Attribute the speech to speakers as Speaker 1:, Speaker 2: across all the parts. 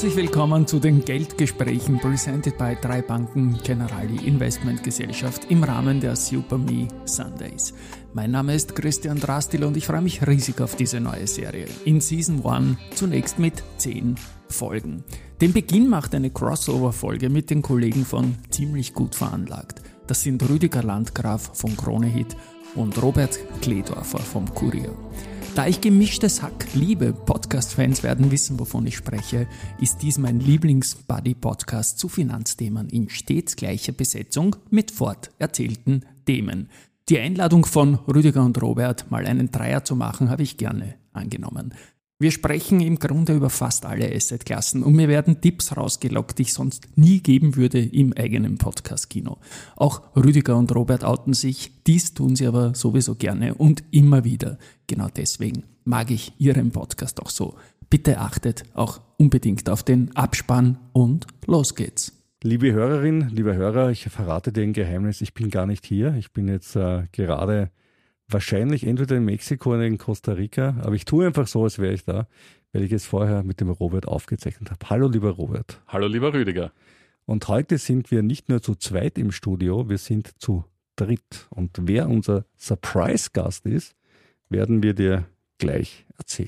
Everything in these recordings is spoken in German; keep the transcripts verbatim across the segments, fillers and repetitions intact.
Speaker 1: Herzlich willkommen zu den Geldgesprächen, presented by drei Banken Generali Investment Gesellschaft im Rahmen der Super Me Sundays. Mein Name ist Christian Drastil und ich freue mich riesig auf diese neue Serie. In Season eins zunächst mit zehn Folgen. Den Beginn macht eine Crossover-Folge mit den Kollegen von Ziemlich gut veranlagt. Das sind Rüdiger Landgraf vom Krone-Hit und Robert Kledorfer vom Kurier. Da ich gemischtes Hack liebe, Podcast-Fans werden wissen, wovon ich spreche, ist dies mein Lieblings-Buddy-Podcast zu Finanzthemen in stets gleicher Besetzung mit forterzählten Themen. Die Einladung von Rüdiger und Robert, mal einen Dreier zu machen, habe ich gerne angenommen. Wir sprechen im Grunde über fast alle Assetklassen und mir werden Tipps rausgelockt, die ich sonst nie geben würde im eigenen Podcast-Kino. Auch Rüdiger und Robert outen sich, dies tun sie aber sowieso gerne und immer wieder. Genau deswegen mag ich ihren Podcast auch so. Bitte achtet auch unbedingt auf den Abspann und los geht's.
Speaker 2: Liebe Hörerin, lieber Hörer, ich verrate dir ein Geheimnis, ich bin gar nicht hier. Ich bin jetzt äh, gerade wahrscheinlich entweder in Mexiko oder in Costa Rica, aber ich tue einfach so, als wäre ich da, weil ich es vorher mit dem Robert aufgezeichnet habe. Hallo lieber Robert.
Speaker 3: Hallo lieber Rüdiger.
Speaker 2: Und heute sind wir nicht nur zu zweit im Studio, wir sind zu dritt. Und wer unser Surprise-Gast ist, werden wir dir gleich erzählen.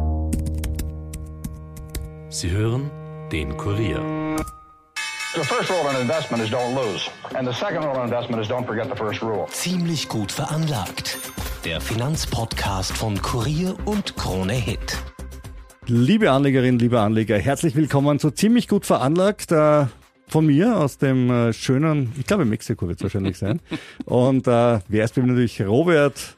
Speaker 4: Sie hören den Kurier.
Speaker 5: The first rule in investment is don't lose. And the second rule in investment is don't forget the first rule.
Speaker 4: Ziemlich gut veranlagt. Der Finanzpodcast von Kurier und Krone-Hit.
Speaker 2: Liebe Anlegerinnen, liebe Anleger, herzlich willkommen zu Ziemlich gut veranlagt. Äh, von mir aus dem äh, schönen, ich glaube Mexiko wird es wahrscheinlich sein. Und äh, wer ist natürlich Robert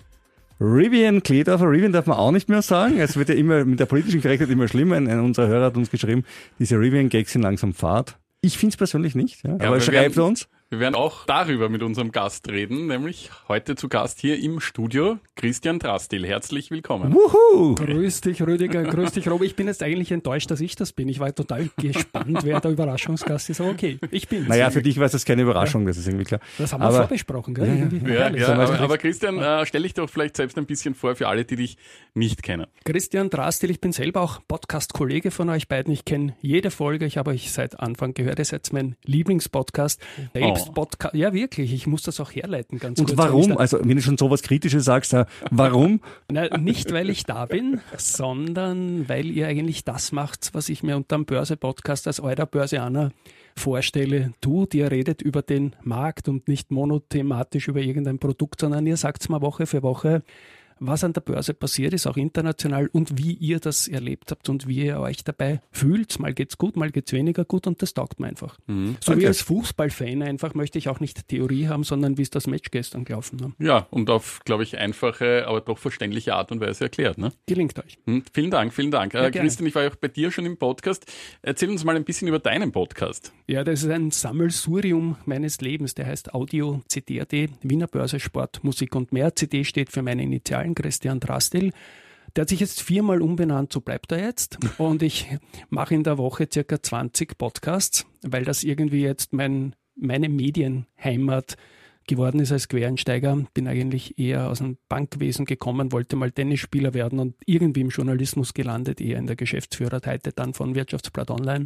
Speaker 2: Rivian Kledorfer. Rivian darf man auch nicht mehr sagen. Es wird ja immer mit der politischen Korrektheit immer schlimmer. Ein, ein unserer Hörer hat uns geschrieben, diese Rivian-Gags sind langsam Fahrt. Ich finde es persönlich nicht, ja,
Speaker 3: ja,
Speaker 2: aber schreibt
Speaker 3: werden,
Speaker 2: uns.
Speaker 3: Wir werden auch darüber mit unserem Gast reden, nämlich heute zu Gast hier im Studio Christian Drastil. Herzlich willkommen.
Speaker 2: Wuhu!
Speaker 1: Grüß dich, Rüdiger, grüß dich, Robert. Ich bin jetzt eigentlich enttäuscht, dass ich das bin. Ich war total gespannt, wer der Überraschungsgast ist. Aber okay, ich bin's.
Speaker 2: Naja, für dich war das keine Überraschung, ja. Das ist irgendwie klar.
Speaker 1: Das haben wir
Speaker 2: aber,
Speaker 1: vorbesprochen, gell?
Speaker 3: Ja, ja, ja, aber, aber Christian, äh, stell dich doch vielleicht selbst ein bisschen vor für alle, die dich nicht kennen.
Speaker 1: Christian Drastil, ich bin selber auch Podcast-Kollege von euch beiden. Ich kenne jede Folge, ich habe euch seit Anfang gehört. Ihr seid mein Lieblingspodcast. Selbst oh. Podcast, ja wirklich, ich muss das auch herleiten. Ganz
Speaker 2: Und
Speaker 1: kurz,
Speaker 2: warum? Also wenn du schon sowas Kritisches sagst, äh, warum?
Speaker 1: Na, nicht, weil ich da bin, sondern weil ihr eigentlich das macht, was ich mir unter dem Börse-Podcast als eurer Börsianer vorstelle. Tut, ihr redet über den Markt und nicht monothematisch über irgendein Produkt, sondern ihr sagt es mal Woche für Woche, was an der Börse passiert ist, auch international und wie ihr das erlebt habt und wie ihr euch dabei fühlt. Mal geht's gut, mal geht's weniger gut und das taugt mir einfach. Mhm. So okay. Wie als Fußballfan einfach möchte ich auch nicht Theorie haben, sondern wie ist das Match gestern gelaufen. Ne?
Speaker 3: Ja, und auf, glaube ich, einfache, aber doch verständliche Art und Weise erklärt. Ne?
Speaker 1: Gelingt euch.
Speaker 3: Mhm. Vielen Dank, vielen Dank. Ja, äh, Christian, ich war ja auch bei dir schon im Podcast. Erzähl uns mal ein bisschen über deinen Podcast.
Speaker 1: Ja, das ist ein Sammelsurium meines Lebens. Der heißt Audio C D A D, Wiener Börse, Sport, Musik und mehr. C D steht für meine Initialen, Christian Drastil. Der hat sich jetzt viermal umbenannt, so bleibt er jetzt. Und ich mache in der Woche circa zwanzig Podcasts, weil das irgendwie jetzt mein, meine Medienheimat geworden ist als Quereinsteiger. Bin eigentlich eher aus dem Bankwesen gekommen, wollte mal Tennisspieler werden und irgendwie im Journalismus gelandet, eher in der Geschäftsführerseite dann von Wirtschaftsblatt Online.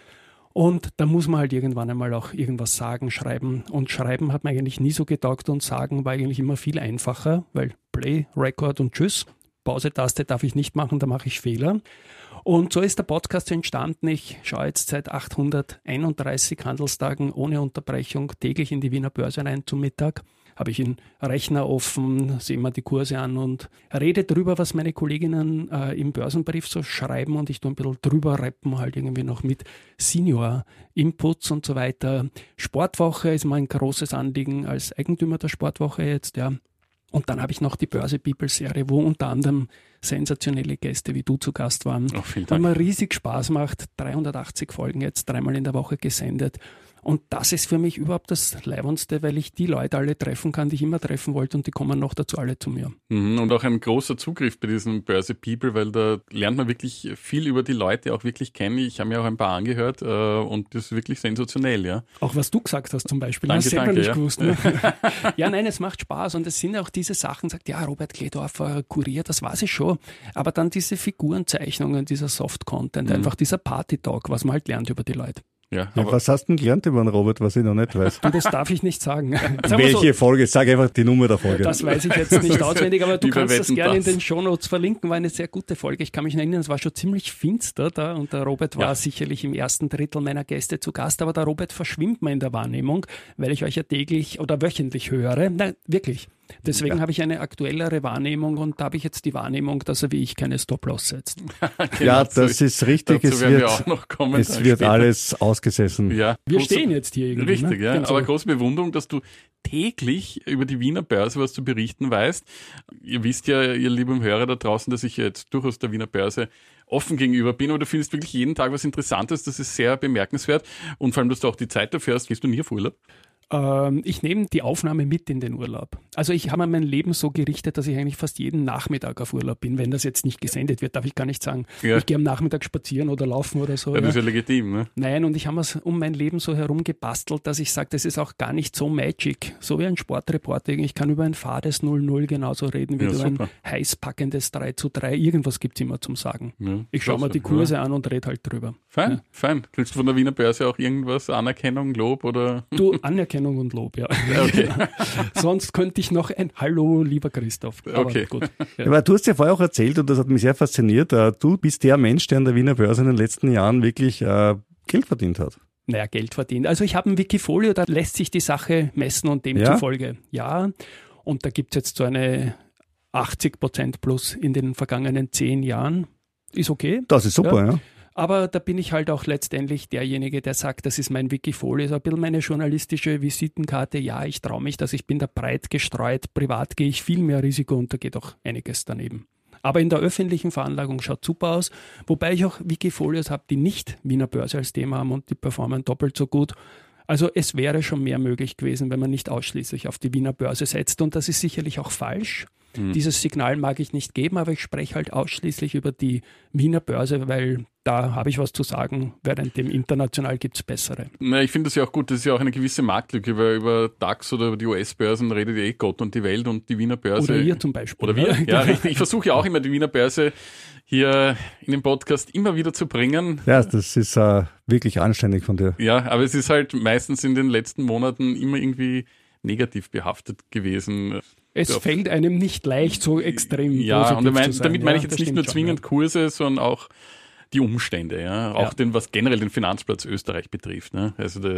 Speaker 1: Und da muss man halt irgendwann einmal auch irgendwas sagen, schreiben. Und schreiben hat mir eigentlich nie so getaugt und sagen war eigentlich immer viel einfacher, weil Play, Record und Tschüss. Pause-Taste darf ich nicht machen, da mache ich Fehler. Und so ist der Podcast entstanden. Ich schaue jetzt seit achthunderteinunddreißig Handelstagen ohne Unterbrechung täglich in die Wiener Börse rein zum Mittag. Habe ich einen Rechner offen, sehe mir die Kurse an und rede drüber, was meine Kolleginnen äh, im Börsenbrief so schreiben und ich tue ein bisschen drüber rappen, halt irgendwie noch mit Senior-Inputs und so weiter. Sportwoche ist mir ein großes Anliegen als Eigentümer der Sportwoche jetzt, ja. Und dann habe ich noch die Börse-People-Serie, wo unter anderem sensationelle Gäste wie du zu Gast waren.
Speaker 3: Oh, vielen
Speaker 1: Weil
Speaker 3: Dank.
Speaker 1: mir riesig Spaß macht. dreihundertachtzig Folgen jetzt, dreimal in der Woche gesendet. Und das ist für mich überhaupt das Leibendste, weil ich die Leute alle treffen kann, die ich immer treffen wollte und die kommen noch dazu alle zu mir.
Speaker 3: Mhm, und auch ein großer Zugriff bei diesen Börse People, weil da lernt man wirklich viel über die Leute auch wirklich kennen. Ich habe mir auch ein paar angehört äh, und das ist wirklich sensationell, ja.
Speaker 1: Auch was du gesagt hast zum Beispiel.
Speaker 3: Danke,
Speaker 1: das selber
Speaker 3: danke,
Speaker 1: nicht
Speaker 3: ja.
Speaker 1: gewusst. Ne? Ja, nein, es macht Spaß und es sind auch diese Sachen, sagt, ja, Robert Kledorfer, Kurier, das weiß ich schon. Aber dann diese Figurenzeichnungen, dieser Soft-Content,
Speaker 3: Mhm.
Speaker 1: einfach dieser Party-Talk, was man halt lernt über die Leute.
Speaker 3: Ja,
Speaker 2: Ja,
Speaker 3: aber
Speaker 2: was hast du denn gelernt über den Robert, was ich noch nicht weiß?
Speaker 1: Und das darf ich nicht sagen. Sagen wir
Speaker 2: Welche
Speaker 1: so,
Speaker 2: Folge? Sag einfach die Nummer der Folge.
Speaker 1: das weiß ich jetzt nicht auswendig, aber du
Speaker 3: Wie bei
Speaker 1: kannst das
Speaker 3: Wetten,
Speaker 1: gerne in
Speaker 3: das.
Speaker 1: den Shownotes verlinken. War eine sehr gute Folge. Ich kann mich erinnern, es war schon ziemlich finster da und der Robert war
Speaker 3: Ja.
Speaker 1: sicherlich im ersten Drittel meiner Gäste zu Gast, aber der Robert verschwimmt mir in der Wahrnehmung, weil ich euch ja täglich oder wöchentlich höre. Nein, wirklich. Deswegen
Speaker 2: Ja.
Speaker 1: habe ich eine aktuellere Wahrnehmung und da habe ich jetzt die Wahrnehmung, dass er wie ich keine Stop-Loss setzt.
Speaker 2: Ja,
Speaker 3: genau,
Speaker 2: das ist richtig.
Speaker 3: dazu
Speaker 2: Es
Speaker 3: werden wir
Speaker 2: wird,
Speaker 3: auch noch kommen.
Speaker 2: es wird
Speaker 3: später.
Speaker 2: alles ausgesessen.
Speaker 3: Ja,
Speaker 1: Wir
Speaker 3: große-
Speaker 1: stehen jetzt hier irgendwie.
Speaker 3: Richtig,
Speaker 1: ne?
Speaker 3: ja.
Speaker 1: Ganz
Speaker 3: Aber
Speaker 1: so.
Speaker 3: große Bewunderung, dass du täglich über die Wiener Börse was zu berichten weißt. Ihr wisst ja, ihr lieben Hörer da draußen, dass ich jetzt durchaus der Wiener Börse offen gegenüber bin, aber du findest wirklich jeden Tag was Interessantes, das ist sehr bemerkenswert und vor allem, dass du auch die Zeit dafür hast. Gehst du nie auf Urlaub?
Speaker 1: Ähm, ich nehme die Aufnahme mit in den Urlaub. Also ich habe mein Leben so gerichtet, dass ich eigentlich fast jeden Nachmittag auf Urlaub bin. Wenn das jetzt nicht gesendet wird, darf ich gar nicht sagen.
Speaker 3: Ja.
Speaker 1: Ich gehe am Nachmittag spazieren oder laufen oder so.
Speaker 3: Ja, das ist
Speaker 1: ja.
Speaker 3: ja legitim, ne?
Speaker 1: Nein, und ich habe es um mein Leben so herum gebastelt, dass ich sage, das ist auch gar nicht so magic. So wie ein Sportreporter. Ich kann über ein fades null null genauso reden wie
Speaker 3: Ja,
Speaker 1: über ein
Speaker 3: super.
Speaker 1: heiß packendes drei zu drei. Irgendwas gibt es immer zum Sagen.
Speaker 3: Ja,
Speaker 1: Ich schaue mir
Speaker 3: klasse.
Speaker 1: die Kurse an und rede halt drüber.
Speaker 3: Fein,
Speaker 1: Ja.
Speaker 3: fein. Kriegst du von der Wiener Börse auch irgendwas, Anerkennung, Lob oder?
Speaker 1: Du, Anerkennung und Lob, ja.
Speaker 3: Okay.
Speaker 1: Sonst könnte ich noch ein Hallo, lieber Christoph. Aber
Speaker 3: Okay.
Speaker 1: gut. Ja.
Speaker 2: Aber du hast ja vorher auch erzählt, und das hat mich sehr fasziniert, äh, du bist der Mensch, der an der Wiener Börse in den letzten Jahren wirklich äh, Geld verdient hat.
Speaker 1: Naja, Geld verdient. Also ich habe ein Wikifolio, da lässt sich die Sache messen und
Speaker 2: Ja?
Speaker 1: demzufolge ja. Und da gibt es jetzt so eine achtzig Prozent plus in den vergangenen zehn Jahren. Ist okay.
Speaker 2: Das ist super, ja.
Speaker 1: Aber da bin ich halt auch letztendlich derjenige, der sagt, das ist mein Wikifolio, so ein bisschen meine journalistische Visitenkarte. Ja, ich traue mich das, ich bin da breit gestreut. Privat gehe ich viel mehr Risiko und da geht auch einiges daneben. Aber in der öffentlichen Veranlagung schaut super aus, wobei ich auch Wikifolios habe, die nicht Wiener Börse als Thema haben und die performen doppelt so gut. Also es wäre schon mehr möglich gewesen, wenn man nicht ausschließlich auf die Wiener Börse setzt und das ist sicherlich auch falsch.
Speaker 3: Mhm.
Speaker 1: Dieses Signal mag ich nicht geben, aber ich spreche halt ausschließlich über die Wiener Börse, weil da habe ich was zu sagen, während dem international gibt es bessere.
Speaker 3: Na, ich finde das ja auch gut, das ist ja auch eine gewisse Marktlücke, weil über DAX oder über die U S-Börsen redet ja eh Gott und die Welt und die Wiener Börse.
Speaker 1: Oder ihr zum Beispiel.
Speaker 3: Oder wir,
Speaker 1: ne?
Speaker 3: ja, richtig. Ich versuche ja auch immer die Wiener Börse hier in den Podcast immer wieder zu bringen.
Speaker 2: Ja, das ist äh, wirklich anständig von dir.
Speaker 3: Ja, aber es ist halt meistens in den letzten Monaten immer irgendwie negativ behaftet gewesen.
Speaker 1: Es
Speaker 3: Ja.
Speaker 1: fällt einem nicht leicht, so extrem
Speaker 3: Ja,
Speaker 1: positiv
Speaker 3: und ich mein,
Speaker 1: zu sein.
Speaker 3: damit meine ich
Speaker 1: Ja,
Speaker 3: jetzt
Speaker 1: das
Speaker 3: nicht
Speaker 1: stimmt
Speaker 3: nur
Speaker 1: schon,
Speaker 3: zwingend Kurse, sondern auch die Umstände, ja. Auch
Speaker 1: Ja.
Speaker 3: den, was generell den Finanzplatz Österreich betrifft. Ne? Also da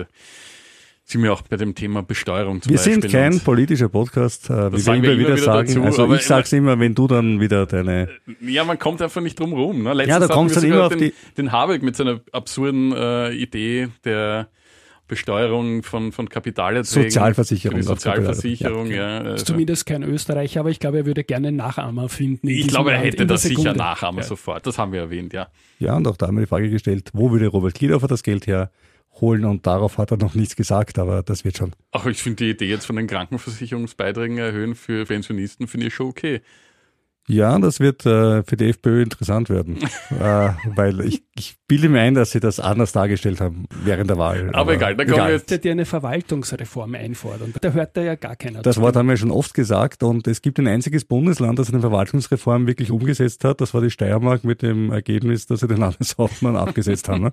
Speaker 3: sind wir auch bei dem Thema Besteuerung zum
Speaker 2: Wir
Speaker 3: Beispiel.
Speaker 2: sind kein
Speaker 3: und-
Speaker 2: politischer Podcast, äh, wie wir
Speaker 3: sagen
Speaker 2: immer
Speaker 3: wir immer
Speaker 2: wieder,
Speaker 3: wieder
Speaker 2: sagen.
Speaker 3: dazu,
Speaker 2: also
Speaker 3: aber
Speaker 2: ich sag's immer, wenn du dann wieder deine...
Speaker 3: Ja, man kommt einfach nicht drum rum. Ne? Letztens
Speaker 2: Ja, da
Speaker 3: hatten
Speaker 2: kommst
Speaker 3: wir
Speaker 2: du dann
Speaker 3: sogar
Speaker 2: immer auf
Speaker 3: den,
Speaker 2: die-
Speaker 3: den Habeck mit seiner absurden äh, Idee der Besteuerung von, von Kapitalerträgen.
Speaker 2: Sozialversicherung
Speaker 3: Für die
Speaker 2: auf
Speaker 3: Sozialversicherung,
Speaker 2: Kapital-
Speaker 3: ja.
Speaker 1: Ist
Speaker 3: Also,
Speaker 1: zumindest kein Österreicher, aber ich glaube, er würde gerne einen Nachahmer finden. in
Speaker 3: ich
Speaker 1: diesem
Speaker 3: glaube, er
Speaker 1: Land,
Speaker 3: hätte
Speaker 1: in der
Speaker 3: das sicher
Speaker 1: Sekunde.
Speaker 3: Nachahmer
Speaker 1: Ja.
Speaker 3: sofort. Das haben wir erwähnt, ja.
Speaker 2: Ja, und auch da haben wir die Frage gestellt, wo würde Robert Kledorfer das Geld herholen? Und darauf hat er noch nichts gesagt, aber das wird schon.
Speaker 3: Ach, ich finde die Idee jetzt von den Krankenversicherungsbeiträgen erhöhen für Pensionisten, finde ich schon okay.
Speaker 2: Ja, das wird äh, für die FPÖ interessant werden, äh, weil ich, ich bilde mir ein, dass sie das anders dargestellt haben während der Wahl.
Speaker 3: Aber, egal, da kommen wir jetzt.
Speaker 1: Der, der eine Verwaltungsreform einfordern. Da hört da ja gar keiner
Speaker 2: Das
Speaker 1: zu.
Speaker 2: Wort haben wir schon oft gesagt und es gibt ein einziges Bundesland, das eine Verwaltungsreform wirklich umgesetzt hat. Das war die Steiermark mit dem Ergebnis, dass sie den Landeshauptmann abgesetzt haben. Ne?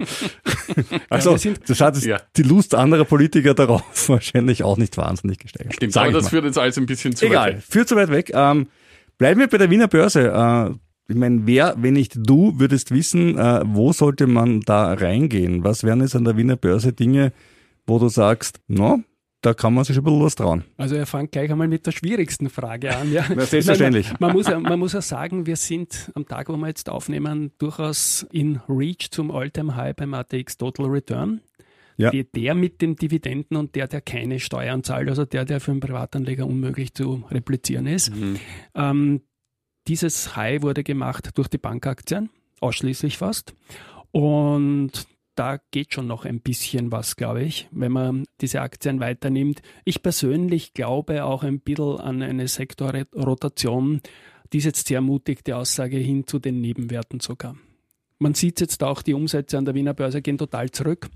Speaker 2: Also
Speaker 1: wir sind-
Speaker 2: das hat
Speaker 3: Ja.
Speaker 2: die Lust anderer Politiker darauf wahrscheinlich auch nicht wahnsinnig gesteigert.
Speaker 3: Stimmt,
Speaker 2: Sag
Speaker 3: aber
Speaker 2: ich
Speaker 3: das
Speaker 2: mal.
Speaker 3: führt jetzt alles ein bisschen zu weit
Speaker 2: Egal,
Speaker 3: weg.
Speaker 2: führt zu weit weg. Ähm, bleiben wir bei der Wiener Börse. Äh, ich meine, wer, wenn nicht du, würdest wissen, äh, wo sollte man da reingehen? Was wären jetzt an der Wiener Börse Dinge, wo du sagst, no, da kann man sich schon ein bisschen was trauen?
Speaker 1: Also er fängt gleich einmal mit der schwierigsten Frage an. Ja.
Speaker 2: Na, selbstverständlich.
Speaker 1: Man, man, muss ja, man muss ja sagen, wir sind am Tag, wo wir jetzt aufnehmen, durchaus in Reach zum All-Time-High beim A T X Total Return.
Speaker 2: Ja.
Speaker 1: Die, der mit den Dividenden und der, der keine Steuern zahlt, also der, der für einen Privatanleger unmöglich zu replizieren ist.
Speaker 3: Mhm.
Speaker 1: Ähm, dieses High wurde gemacht durch die Bankaktien, ausschließlich fast. Und da geht schon noch ein bisschen was, glaube ich, wenn man diese Aktien weiternimmt. Ich persönlich glaube auch ein bisschen an eine Sektorrotation. Die ist jetzt sehr mutig, die Aussage hin zu den Nebenwerten sogar. Man sieht jetzt auch, die Umsätze an der Wiener Börse gehen total zurück.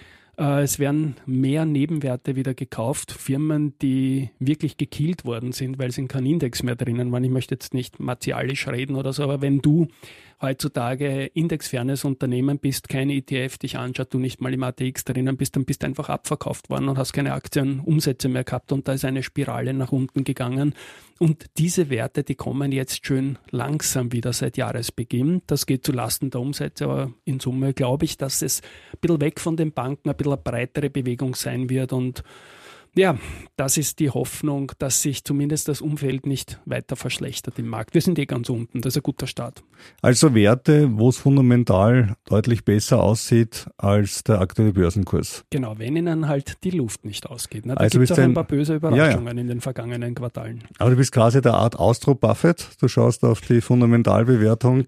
Speaker 1: Es werden mehr Nebenwerte wieder gekauft, Firmen, die wirklich gekillt worden sind, weil sie in keinem Index mehr drinnen waren. Ich möchte jetzt nicht martialisch reden oder so, aber wenn du heutzutage indexfernes Unternehmen bist, kein E T F dich anschaut, du nicht mal im A T X drinnen bist, dann bist du einfach abverkauft worden und hast keine Aktienumsätze mehr gehabt und da ist eine Spirale nach unten gegangen. Und diese Werte, die kommen jetzt schön langsam wieder seit Jahresbeginn. Das geht zu Lasten der Umsätze, aber in Summe glaube ich, dass es ein bisschen weg von den Banken, ein bisschen eine breitere Bewegung sein wird und ja, das ist die Hoffnung, dass sich zumindest das Umfeld nicht weiter verschlechtert im Markt. Wir sind eh ganz unten, das ist ein guter Start.
Speaker 2: Also Werte, wo es fundamental deutlich besser aussieht als der aktuelle Börsenkurs.
Speaker 1: Genau, wenn ihnen halt die Luft nicht ausgeht. Ne? Da
Speaker 2: also
Speaker 1: gibt es auch
Speaker 2: ein,
Speaker 1: ein paar böse Überraschungen
Speaker 2: ja, ja.
Speaker 1: in den vergangenen Quartalen.
Speaker 2: Aber du bist quasi der Art Austro-Buffett. Du schaust auf die Fundamentalbewertung.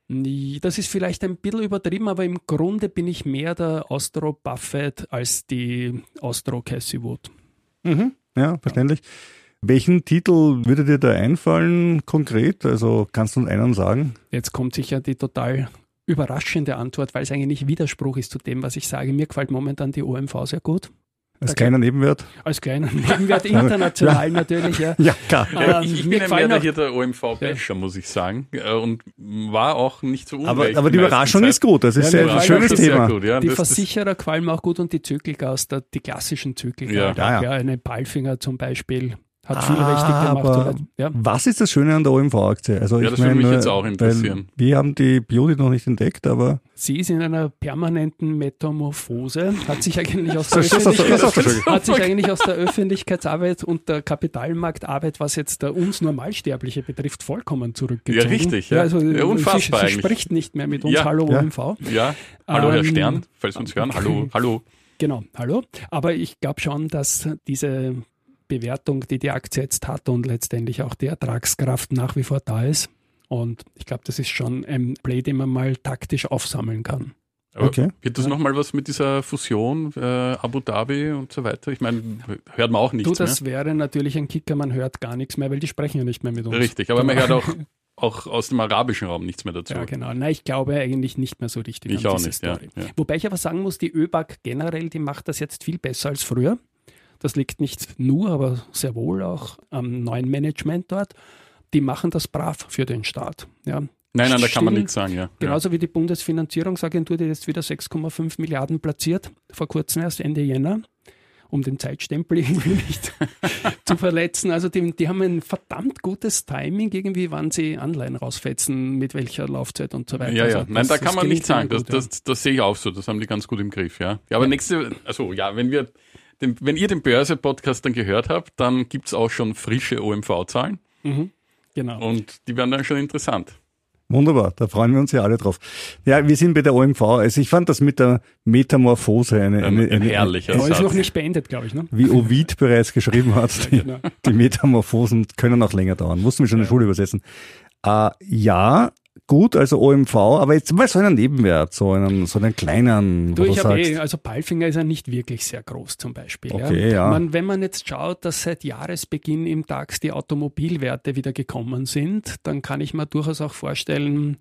Speaker 1: Das ist vielleicht ein bisschen übertrieben, aber im Grunde bin ich mehr der Austro-Buffett als die Austro-Cassie Wood.
Speaker 2: Mhm. Ja, verständlich. Ja. Welchen Titel würde dir da einfallen konkret? Also kannst du uns einen sagen?
Speaker 1: Jetzt kommt sicher die total überraschende Antwort, weil es eigentlich Widerspruch ist zu dem, was ich sage. Mir gefällt momentan die O M V sehr gut.
Speaker 2: Als da kleiner Nebenwert?
Speaker 1: Als kleiner Nebenwert, international ja. natürlich. Ja,
Speaker 2: ja klar.
Speaker 3: Ja, ich, ich bin ja mehr hier der O M V-Basher, ja. muss ich sagen. Und war auch nicht so unrecht.
Speaker 2: Aber, aber die Überraschung Zeit. ist gut, das ist ja, ein schönes Thema.
Speaker 3: Gut, ja.
Speaker 1: Die
Speaker 3: das,
Speaker 1: Versicherer gefallen mir auch gut und die Zykliker aus der, die klassischen Zykliker. Ja.
Speaker 2: Ja, ja.
Speaker 1: Eine Palfinger zum Beispiel hat
Speaker 2: ah,
Speaker 1: viel richtig gemacht.
Speaker 2: Aber
Speaker 1: oder, ja.
Speaker 2: Was ist das Schöne an der O M V-Aktie? Also
Speaker 3: ja,
Speaker 2: ich
Speaker 3: das
Speaker 2: meine,
Speaker 3: würde mich jetzt auch interessieren.
Speaker 2: Wir haben die Beauty noch nicht entdeckt, aber...
Speaker 1: Sie ist in einer permanenten Metamorphose, hat sich eigentlich aus der, Öffentlichkeits- hat sich eigentlich aus der Öffentlichkeitsarbeit und der Kapitalmarktarbeit, was jetzt der uns Normalsterbliche betrifft, vollkommen zurückgezogen.
Speaker 3: Ja, richtig. Ja.
Speaker 1: Ja, also,
Speaker 3: ja, unfassbar
Speaker 1: sie, sie
Speaker 3: eigentlich.
Speaker 1: spricht nicht mehr mit uns.
Speaker 3: Ja.
Speaker 1: Hallo
Speaker 2: ja.
Speaker 1: O M V.
Speaker 3: Ja, hallo Herr
Speaker 1: ähm,
Speaker 3: Stern, falls Sie uns hören. Hallo, hallo.
Speaker 1: Genau, hallo. Aber ich glaube schon, dass diese Bewertung, die die Aktie jetzt hat und letztendlich auch die Ertragskraft nach wie vor da ist. Und ich glaube, das ist schon ein Play, den man mal taktisch aufsammeln kann.
Speaker 3: Aber
Speaker 2: okay.
Speaker 3: Wird das nochmal was mit dieser Fusion, äh, Abu Dhabi und so weiter? Ich meine, hört man auch nichts
Speaker 1: mehr. Du, das
Speaker 3: mehr.
Speaker 1: wäre natürlich ein Kicker, man hört gar nichts mehr, weil die sprechen ja nicht mehr mit uns.
Speaker 3: Richtig, aber man hört auch, auch aus dem arabischen Raum nichts mehr dazu.
Speaker 1: Ja, genau. Nein, ich glaube eigentlich nicht mehr so richtig
Speaker 3: ich
Speaker 1: an
Speaker 3: auch
Speaker 1: diese
Speaker 3: nicht,
Speaker 1: Story.
Speaker 3: Ja, ja.
Speaker 1: Wobei ich aber sagen muss, die ÖBAG generell, die macht das jetzt viel besser als früher. Das liegt nicht nur, aber sehr wohl auch am neuen Management dort. Die machen das brav für den Staat. Ja.
Speaker 3: Nein, nein, da
Speaker 1: Still,
Speaker 3: kann man nichts sagen. Ja.
Speaker 1: Genauso ja. wie die Bundesfinanzierungsagentur, die jetzt wieder sechs Komma fünf Milliarden platziert, vor kurzem erst Ende Jänner, um den Zeitstempel irgendwie nicht zu verletzen. Also die, die haben ein verdammt gutes Timing, irgendwie wann sie Anleihen rausfetzen, mit welcher Laufzeit und so weiter.
Speaker 3: Ja, ja.
Speaker 1: Also
Speaker 3: Nein,
Speaker 1: das,
Speaker 3: da kann man nicht sagen.
Speaker 1: gut,
Speaker 3: das, das, das sehe ich auch so. Das haben die ganz gut im Griff. Ja, ja aber ja. nächste, also ja, wenn wir Den, wenn ihr den Börse-Podcast dann gehört habt, dann gibt es auch schon frische O M V-Zahlen.
Speaker 1: Mhm, genau.
Speaker 3: Und die werden dann schon interessant.
Speaker 2: Wunderbar, da freuen wir uns ja alle drauf. Ja, wir sind bei der O M V. Also ich fand das mit der Metamorphose eine, eine,
Speaker 3: ein, ein
Speaker 2: eine
Speaker 3: herrlicher
Speaker 1: eine,
Speaker 3: Satz.
Speaker 1: ist noch nicht beendet, glaube ich. Ne?
Speaker 2: Wie Ovid bereits geschrieben hat, die,
Speaker 1: genau.
Speaker 2: die Metamorphosen können auch länger dauern. Mussten wir schon in der Schule übersetzen. Äh, ja, gut, also O M V, aber jetzt mal so einen Nebenwert, so einen, so einen kleinen,
Speaker 1: du,
Speaker 2: wo
Speaker 1: ich
Speaker 2: du
Speaker 1: habe
Speaker 2: sagst.
Speaker 1: eh, also Palfinger ist ja nicht wirklich sehr groß zum Beispiel.
Speaker 2: Okay,
Speaker 1: ja.
Speaker 2: ja.
Speaker 1: Man, wenn man jetzt schaut, dass seit Jahresbeginn im DAX die Automobilwerte wieder gekommen sind, dann kann ich mir durchaus auch vorstellen,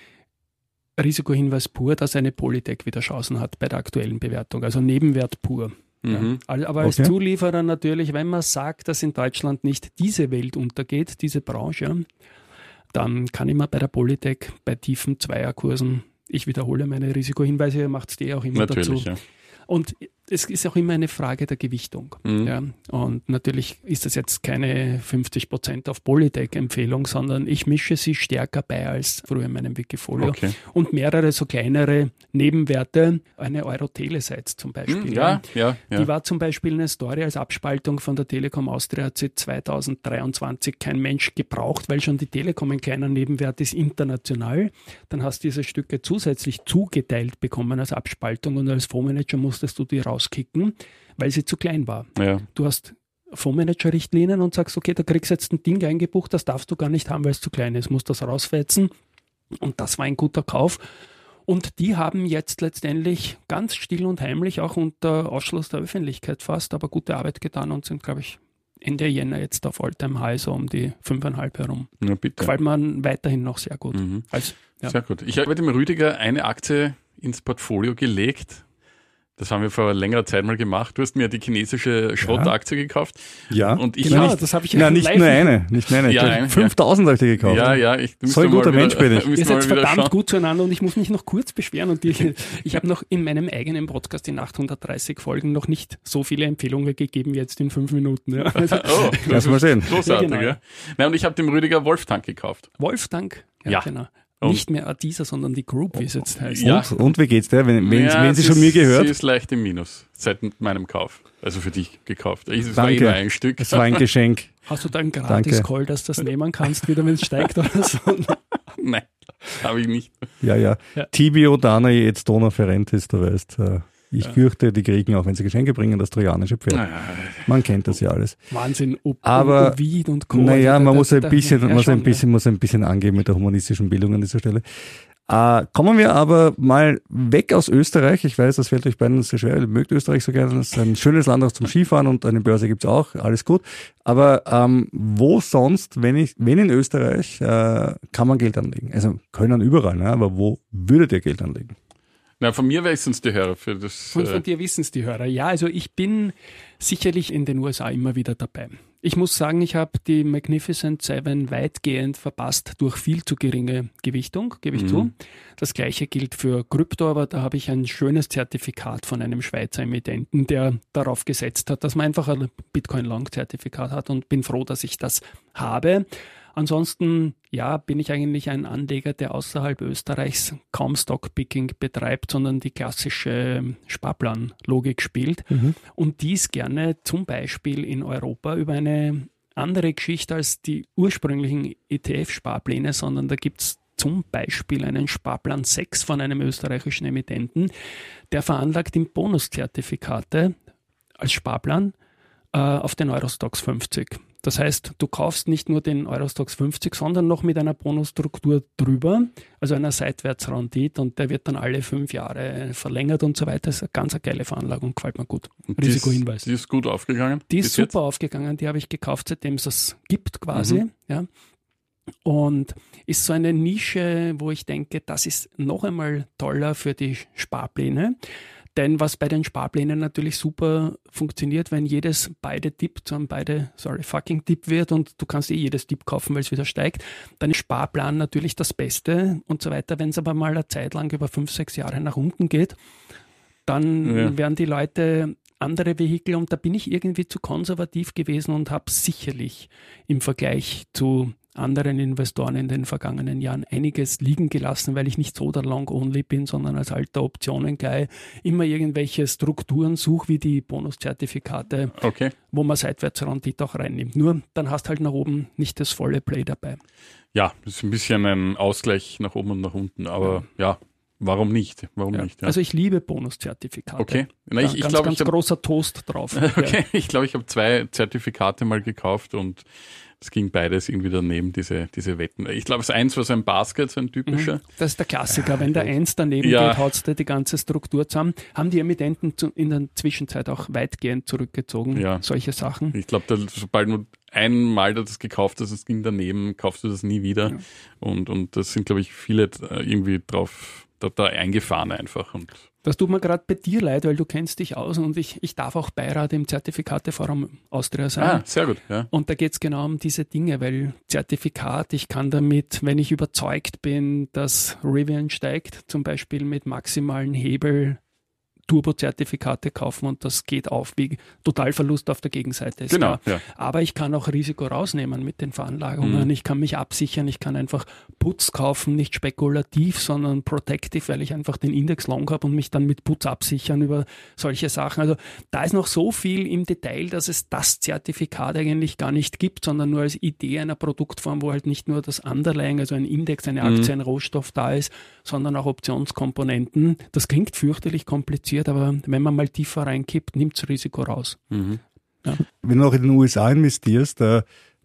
Speaker 1: Risikohinweis pur, dass eine Polytech wieder Chancen hat bei der aktuellen Bewertung, also Nebenwert pur.
Speaker 3: Mhm.
Speaker 1: Ja. Aber als
Speaker 2: okay.
Speaker 1: Zulieferer natürlich, wenn man sagt, dass in Deutschland nicht diese Welt untergeht, diese Branche, dann kann ich mir bei der Polytech bei tiefen Zweierkursen, ich wiederhole meine Risikohinweise, ihr macht es die auch immer
Speaker 3: natürlich,
Speaker 1: dazu.
Speaker 3: Ja.
Speaker 1: Und es ist auch immer eine Frage der Gewichtung.
Speaker 3: Mhm.
Speaker 1: Ja. Und natürlich ist das jetzt keine fünfzig Prozent auf Polytech-Empfehlung, sondern ich mische sie stärker bei als früher in meinem Wikifolio.
Speaker 3: Okay.
Speaker 1: Und mehrere so kleinere Nebenwerte, eine Euro-Telesites zum Beispiel.
Speaker 3: Mhm, ja, ja, ja.
Speaker 1: Die war zum Beispiel eine Story als Abspaltung von der Telekom Austria, hat sie zweitausenddreiundzwanzig kein Mensch gebraucht, weil schon die Telekom ein kleiner Nebenwert ist international. Dann hast du diese Stücke zusätzlich zugeteilt bekommen als Abspaltung und als Fondsmanager musstest du die rauskicken, weil sie zu klein war.
Speaker 3: Ja.
Speaker 1: Du hast Fondsmanager-Richtlinien und sagst, okay, da kriegst du jetzt ein Ding eingebucht, das darfst du gar nicht haben, weil es zu klein ist, musst das rausfetzen und das war ein guter Kauf. Und die haben jetzt letztendlich ganz still und heimlich, auch unter Ausschluss der Öffentlichkeit fast, aber gute Arbeit getan und sind, glaube ich, Ende Jänner jetzt auf All-Time High, so um die fünfeinhalb herum.
Speaker 3: Na bitte.
Speaker 1: Gefällt mir weiterhin noch sehr gut.
Speaker 3: Mhm.
Speaker 1: Also, ja.
Speaker 3: Sehr gut. Ich habe dem Rüdiger eine Aktie ins Portfolio gelegt. Das haben wir vor längerer Zeit mal gemacht. Du hast mir die chinesische Schrottaktie ja. gekauft.
Speaker 2: Ja,
Speaker 3: und ich
Speaker 1: genau,
Speaker 3: hab,
Speaker 1: das habe ich
Speaker 2: ja nicht nur eine, nicht nur eine.
Speaker 3: Ja, eine
Speaker 2: fünftausend ja. habe ich dir gekauft.
Speaker 3: Ja, ja. Ich,
Speaker 2: so ein guter Mensch bin ich.
Speaker 1: Ihr seid verdammt gut zueinander und ich muss mich noch kurz beschweren. Und ich, ich habe noch in meinem eigenen Podcast in achthundertdreißig Folgen noch nicht so viele Empfehlungen gegeben wie jetzt in fünf Minuten. Ja. Also,
Speaker 3: oh,
Speaker 2: lass mal sehen.
Speaker 3: Großartig,
Speaker 1: ja. Genau.
Speaker 3: ja. Nein, und ich habe dem Rüdiger Wolftank gekauft.
Speaker 1: Wolftank? Ja,
Speaker 3: ja.
Speaker 1: genau.
Speaker 3: Und
Speaker 1: nicht mehr dieser, sondern die Group, wie es jetzt heißt.
Speaker 3: Ja.
Speaker 2: Und, und wie geht's dir, wenn, wenn,
Speaker 3: ja,
Speaker 2: wenn sie
Speaker 3: sie
Speaker 2: schon
Speaker 3: ist,
Speaker 2: mir gehört?
Speaker 3: Sie ist leicht im Minus seit meinem Kauf. Also für dich gekauft. Es war
Speaker 2: Danke.
Speaker 3: eh nur ein Stück.
Speaker 2: Es war ein Geschenk.
Speaker 1: Hast du da einen Gratis-Call, dass du das nehmen kannst, wieder wenn es steigt oder so?
Speaker 3: Nein, habe ich nicht.
Speaker 2: Ja, ja.
Speaker 1: Ja.
Speaker 2: Tibio Danae et Dona Ferentis, du weißt. Äh, ich ja. fürchte, die kriegen, auch wenn sie Geschenke bringen, das trojanische Pferd. Man kennt das ja alles.
Speaker 1: Wahnsinn. Ob,
Speaker 2: aber,
Speaker 1: Ovid und Co.
Speaker 2: naja, man muss ein
Speaker 1: da,
Speaker 2: bisschen,
Speaker 1: ja,
Speaker 2: muss
Speaker 1: schon,
Speaker 2: ein bisschen,
Speaker 1: ja.
Speaker 2: muss ein bisschen angeben mit der humanistischen Bildung an dieser Stelle. Äh, kommen wir aber mal weg aus Österreich. Ich weiß, das fällt euch beiden sehr schwer. Ihr mögt Österreich so gerne. Es ist ein schönes Land auch zum Skifahren und eine Börse gibt's auch. Alles gut. Aber ähm, wo sonst, wenn ich, wenn in Österreich, äh, kann man Geld anlegen? Also können überall, ne? Aber wo würdet ihr Geld anlegen?
Speaker 3: Na, von mir wissen es die Hörer für das.
Speaker 1: Und von dir wissen es die Hörer. Ja, also ich bin sicherlich in den U S A immer wieder dabei. Ich muss sagen, ich habe die Magnificent Seven weitgehend verpasst durch viel zu geringe Gewichtung, gebe ich mhm. zu. Das Gleiche gilt für Krypto, aber da habe ich ein schönes Zertifikat von einem Schweizer Emittenten, der darauf gesetzt hat, dass man einfach ein Bitcoin-Long-Zertifikat hat und bin froh, dass ich das habe. Ansonsten, ja, bin ich eigentlich ein Anleger, der außerhalb Österreichs kaum Stockpicking betreibt, sondern die klassische Sparplanlogik spielt mhm. und dies gerne zum Beispiel in Europa über eine andere Geschichte als die ursprünglichen E T F-Sparpläne, sondern da gibt es zum Beispiel einen Sparplan sechs von einem österreichischen Emittenten, der veranlagt in Bonuszertifikate als Sparplan äh, auf den Eurostoxx fünfzig. Das heißt, du kaufst nicht nur den Eurostoxx fünfzig, sondern noch mit einer Bonusstruktur drüber, also einer Seitwärtsrendite, und der wird dann alle fünf Jahre verlängert und so weiter. Das ist eine ganz eine geile Veranlagung, gefällt mir gut. Risikohinweis.
Speaker 3: Die ist gut aufgegangen?
Speaker 1: Die ist super
Speaker 3: jetzt?
Speaker 1: aufgegangen, die habe ich gekauft, seitdem es das gibt quasi.
Speaker 3: Mhm.
Speaker 1: Ja. Und ist so eine Nische, wo ich denke, das ist noch einmal toller für die Sparpläne. Denn was bei den Sparplänen natürlich super funktioniert, wenn jedes beide Tipp zu einem beide, sorry, fucking Tipp wird und du kannst eh jedes Tipp kaufen, weil es wieder steigt, dann ist Sparplan natürlich das Beste und so weiter. Wenn es aber mal eine Zeit lang über fünf, sechs Jahre nach unten geht, dann ja. werden die Leute andere Vehikel, und da bin ich irgendwie zu konservativ gewesen und habe sicherlich im Vergleich zu anderen Investoren in den vergangenen Jahren einiges liegen gelassen, weil ich nicht so der Long-Only bin, sondern als alter Optionen-Guy immer irgendwelche Strukturen suche, wie die Bonuszertifikate,
Speaker 3: okay.
Speaker 1: wo man Seitwärtsrendite auch reinnimmt. Nur dann hast halt nach oben nicht das volle Play dabei.
Speaker 3: Ja, das ist ein bisschen ein Ausgleich nach oben und nach unten, aber ja, ja warum nicht? Warum
Speaker 1: ja.
Speaker 3: nicht? Ja.
Speaker 1: Also ich liebe Bonuszertifikate.
Speaker 3: Okay. Na,
Speaker 1: ja,
Speaker 3: ich, ich
Speaker 1: ganz,
Speaker 3: glaub,
Speaker 1: ganz
Speaker 3: ich hab,
Speaker 1: großer Toast drauf.
Speaker 3: Okay,
Speaker 1: ja.
Speaker 3: ich glaube, ich habe zwei Zertifikate mal gekauft und es ging beides irgendwie daneben, diese, diese Wetten. Ich glaube, das eins war so ein Basket, so ein typischer.
Speaker 1: Das ist der Klassiker. Wenn der eins daneben
Speaker 3: ja.
Speaker 1: geht, haut es die ganze Struktur zusammen. Haben die Emittenten in der Zwischenzeit auch weitgehend zurückgezogen,
Speaker 3: ja.
Speaker 1: solche Sachen?
Speaker 3: Ich glaube, sobald du einmal das gekauft hast, es ging daneben, kaufst du das nie wieder. Ja. Und, und das sind, glaube ich, viele irgendwie drauf da, da eingefahren einfach. Und
Speaker 1: das tut mir gerade bei dir leid, weil du kennst dich aus und ich, ich darf auch Beirat im Zertifikateforum Austria sein.
Speaker 3: Ah, sehr gut, ja.
Speaker 1: Und da geht es genau um diese Dinge, weil Zertifikat, ich kann damit, wenn ich überzeugt bin, dass Rivian steigt, zum Beispiel mit maximalen Hebel Turbo-Zertifikate kaufen und das geht auf, wie Totalverlust auf der Gegenseite ist.
Speaker 3: Genau, ja.
Speaker 1: Aber ich kann auch Risiko rausnehmen mit den Veranlagungen. Mhm. Ich kann mich absichern, ich kann einfach Putz kaufen, nicht spekulativ, sondern protective, weil ich einfach den Index long habe und mich dann mit Putz absichern über solche Sachen. Also da ist noch so viel im Detail, dass es das Zertifikat eigentlich gar nicht gibt, sondern nur als Idee einer Produktform, wo halt nicht nur das Underlying, also ein Index, eine Aktie, mhm. ein Rohstoff da ist, sondern auch Optionskomponenten. Das klingt fürchterlich kompliziert, aber wenn man mal tiefer reinkippt, nimmt das Risiko raus.
Speaker 3: Mhm.
Speaker 1: Ja.
Speaker 2: Wenn du auch in den U S A investierst, da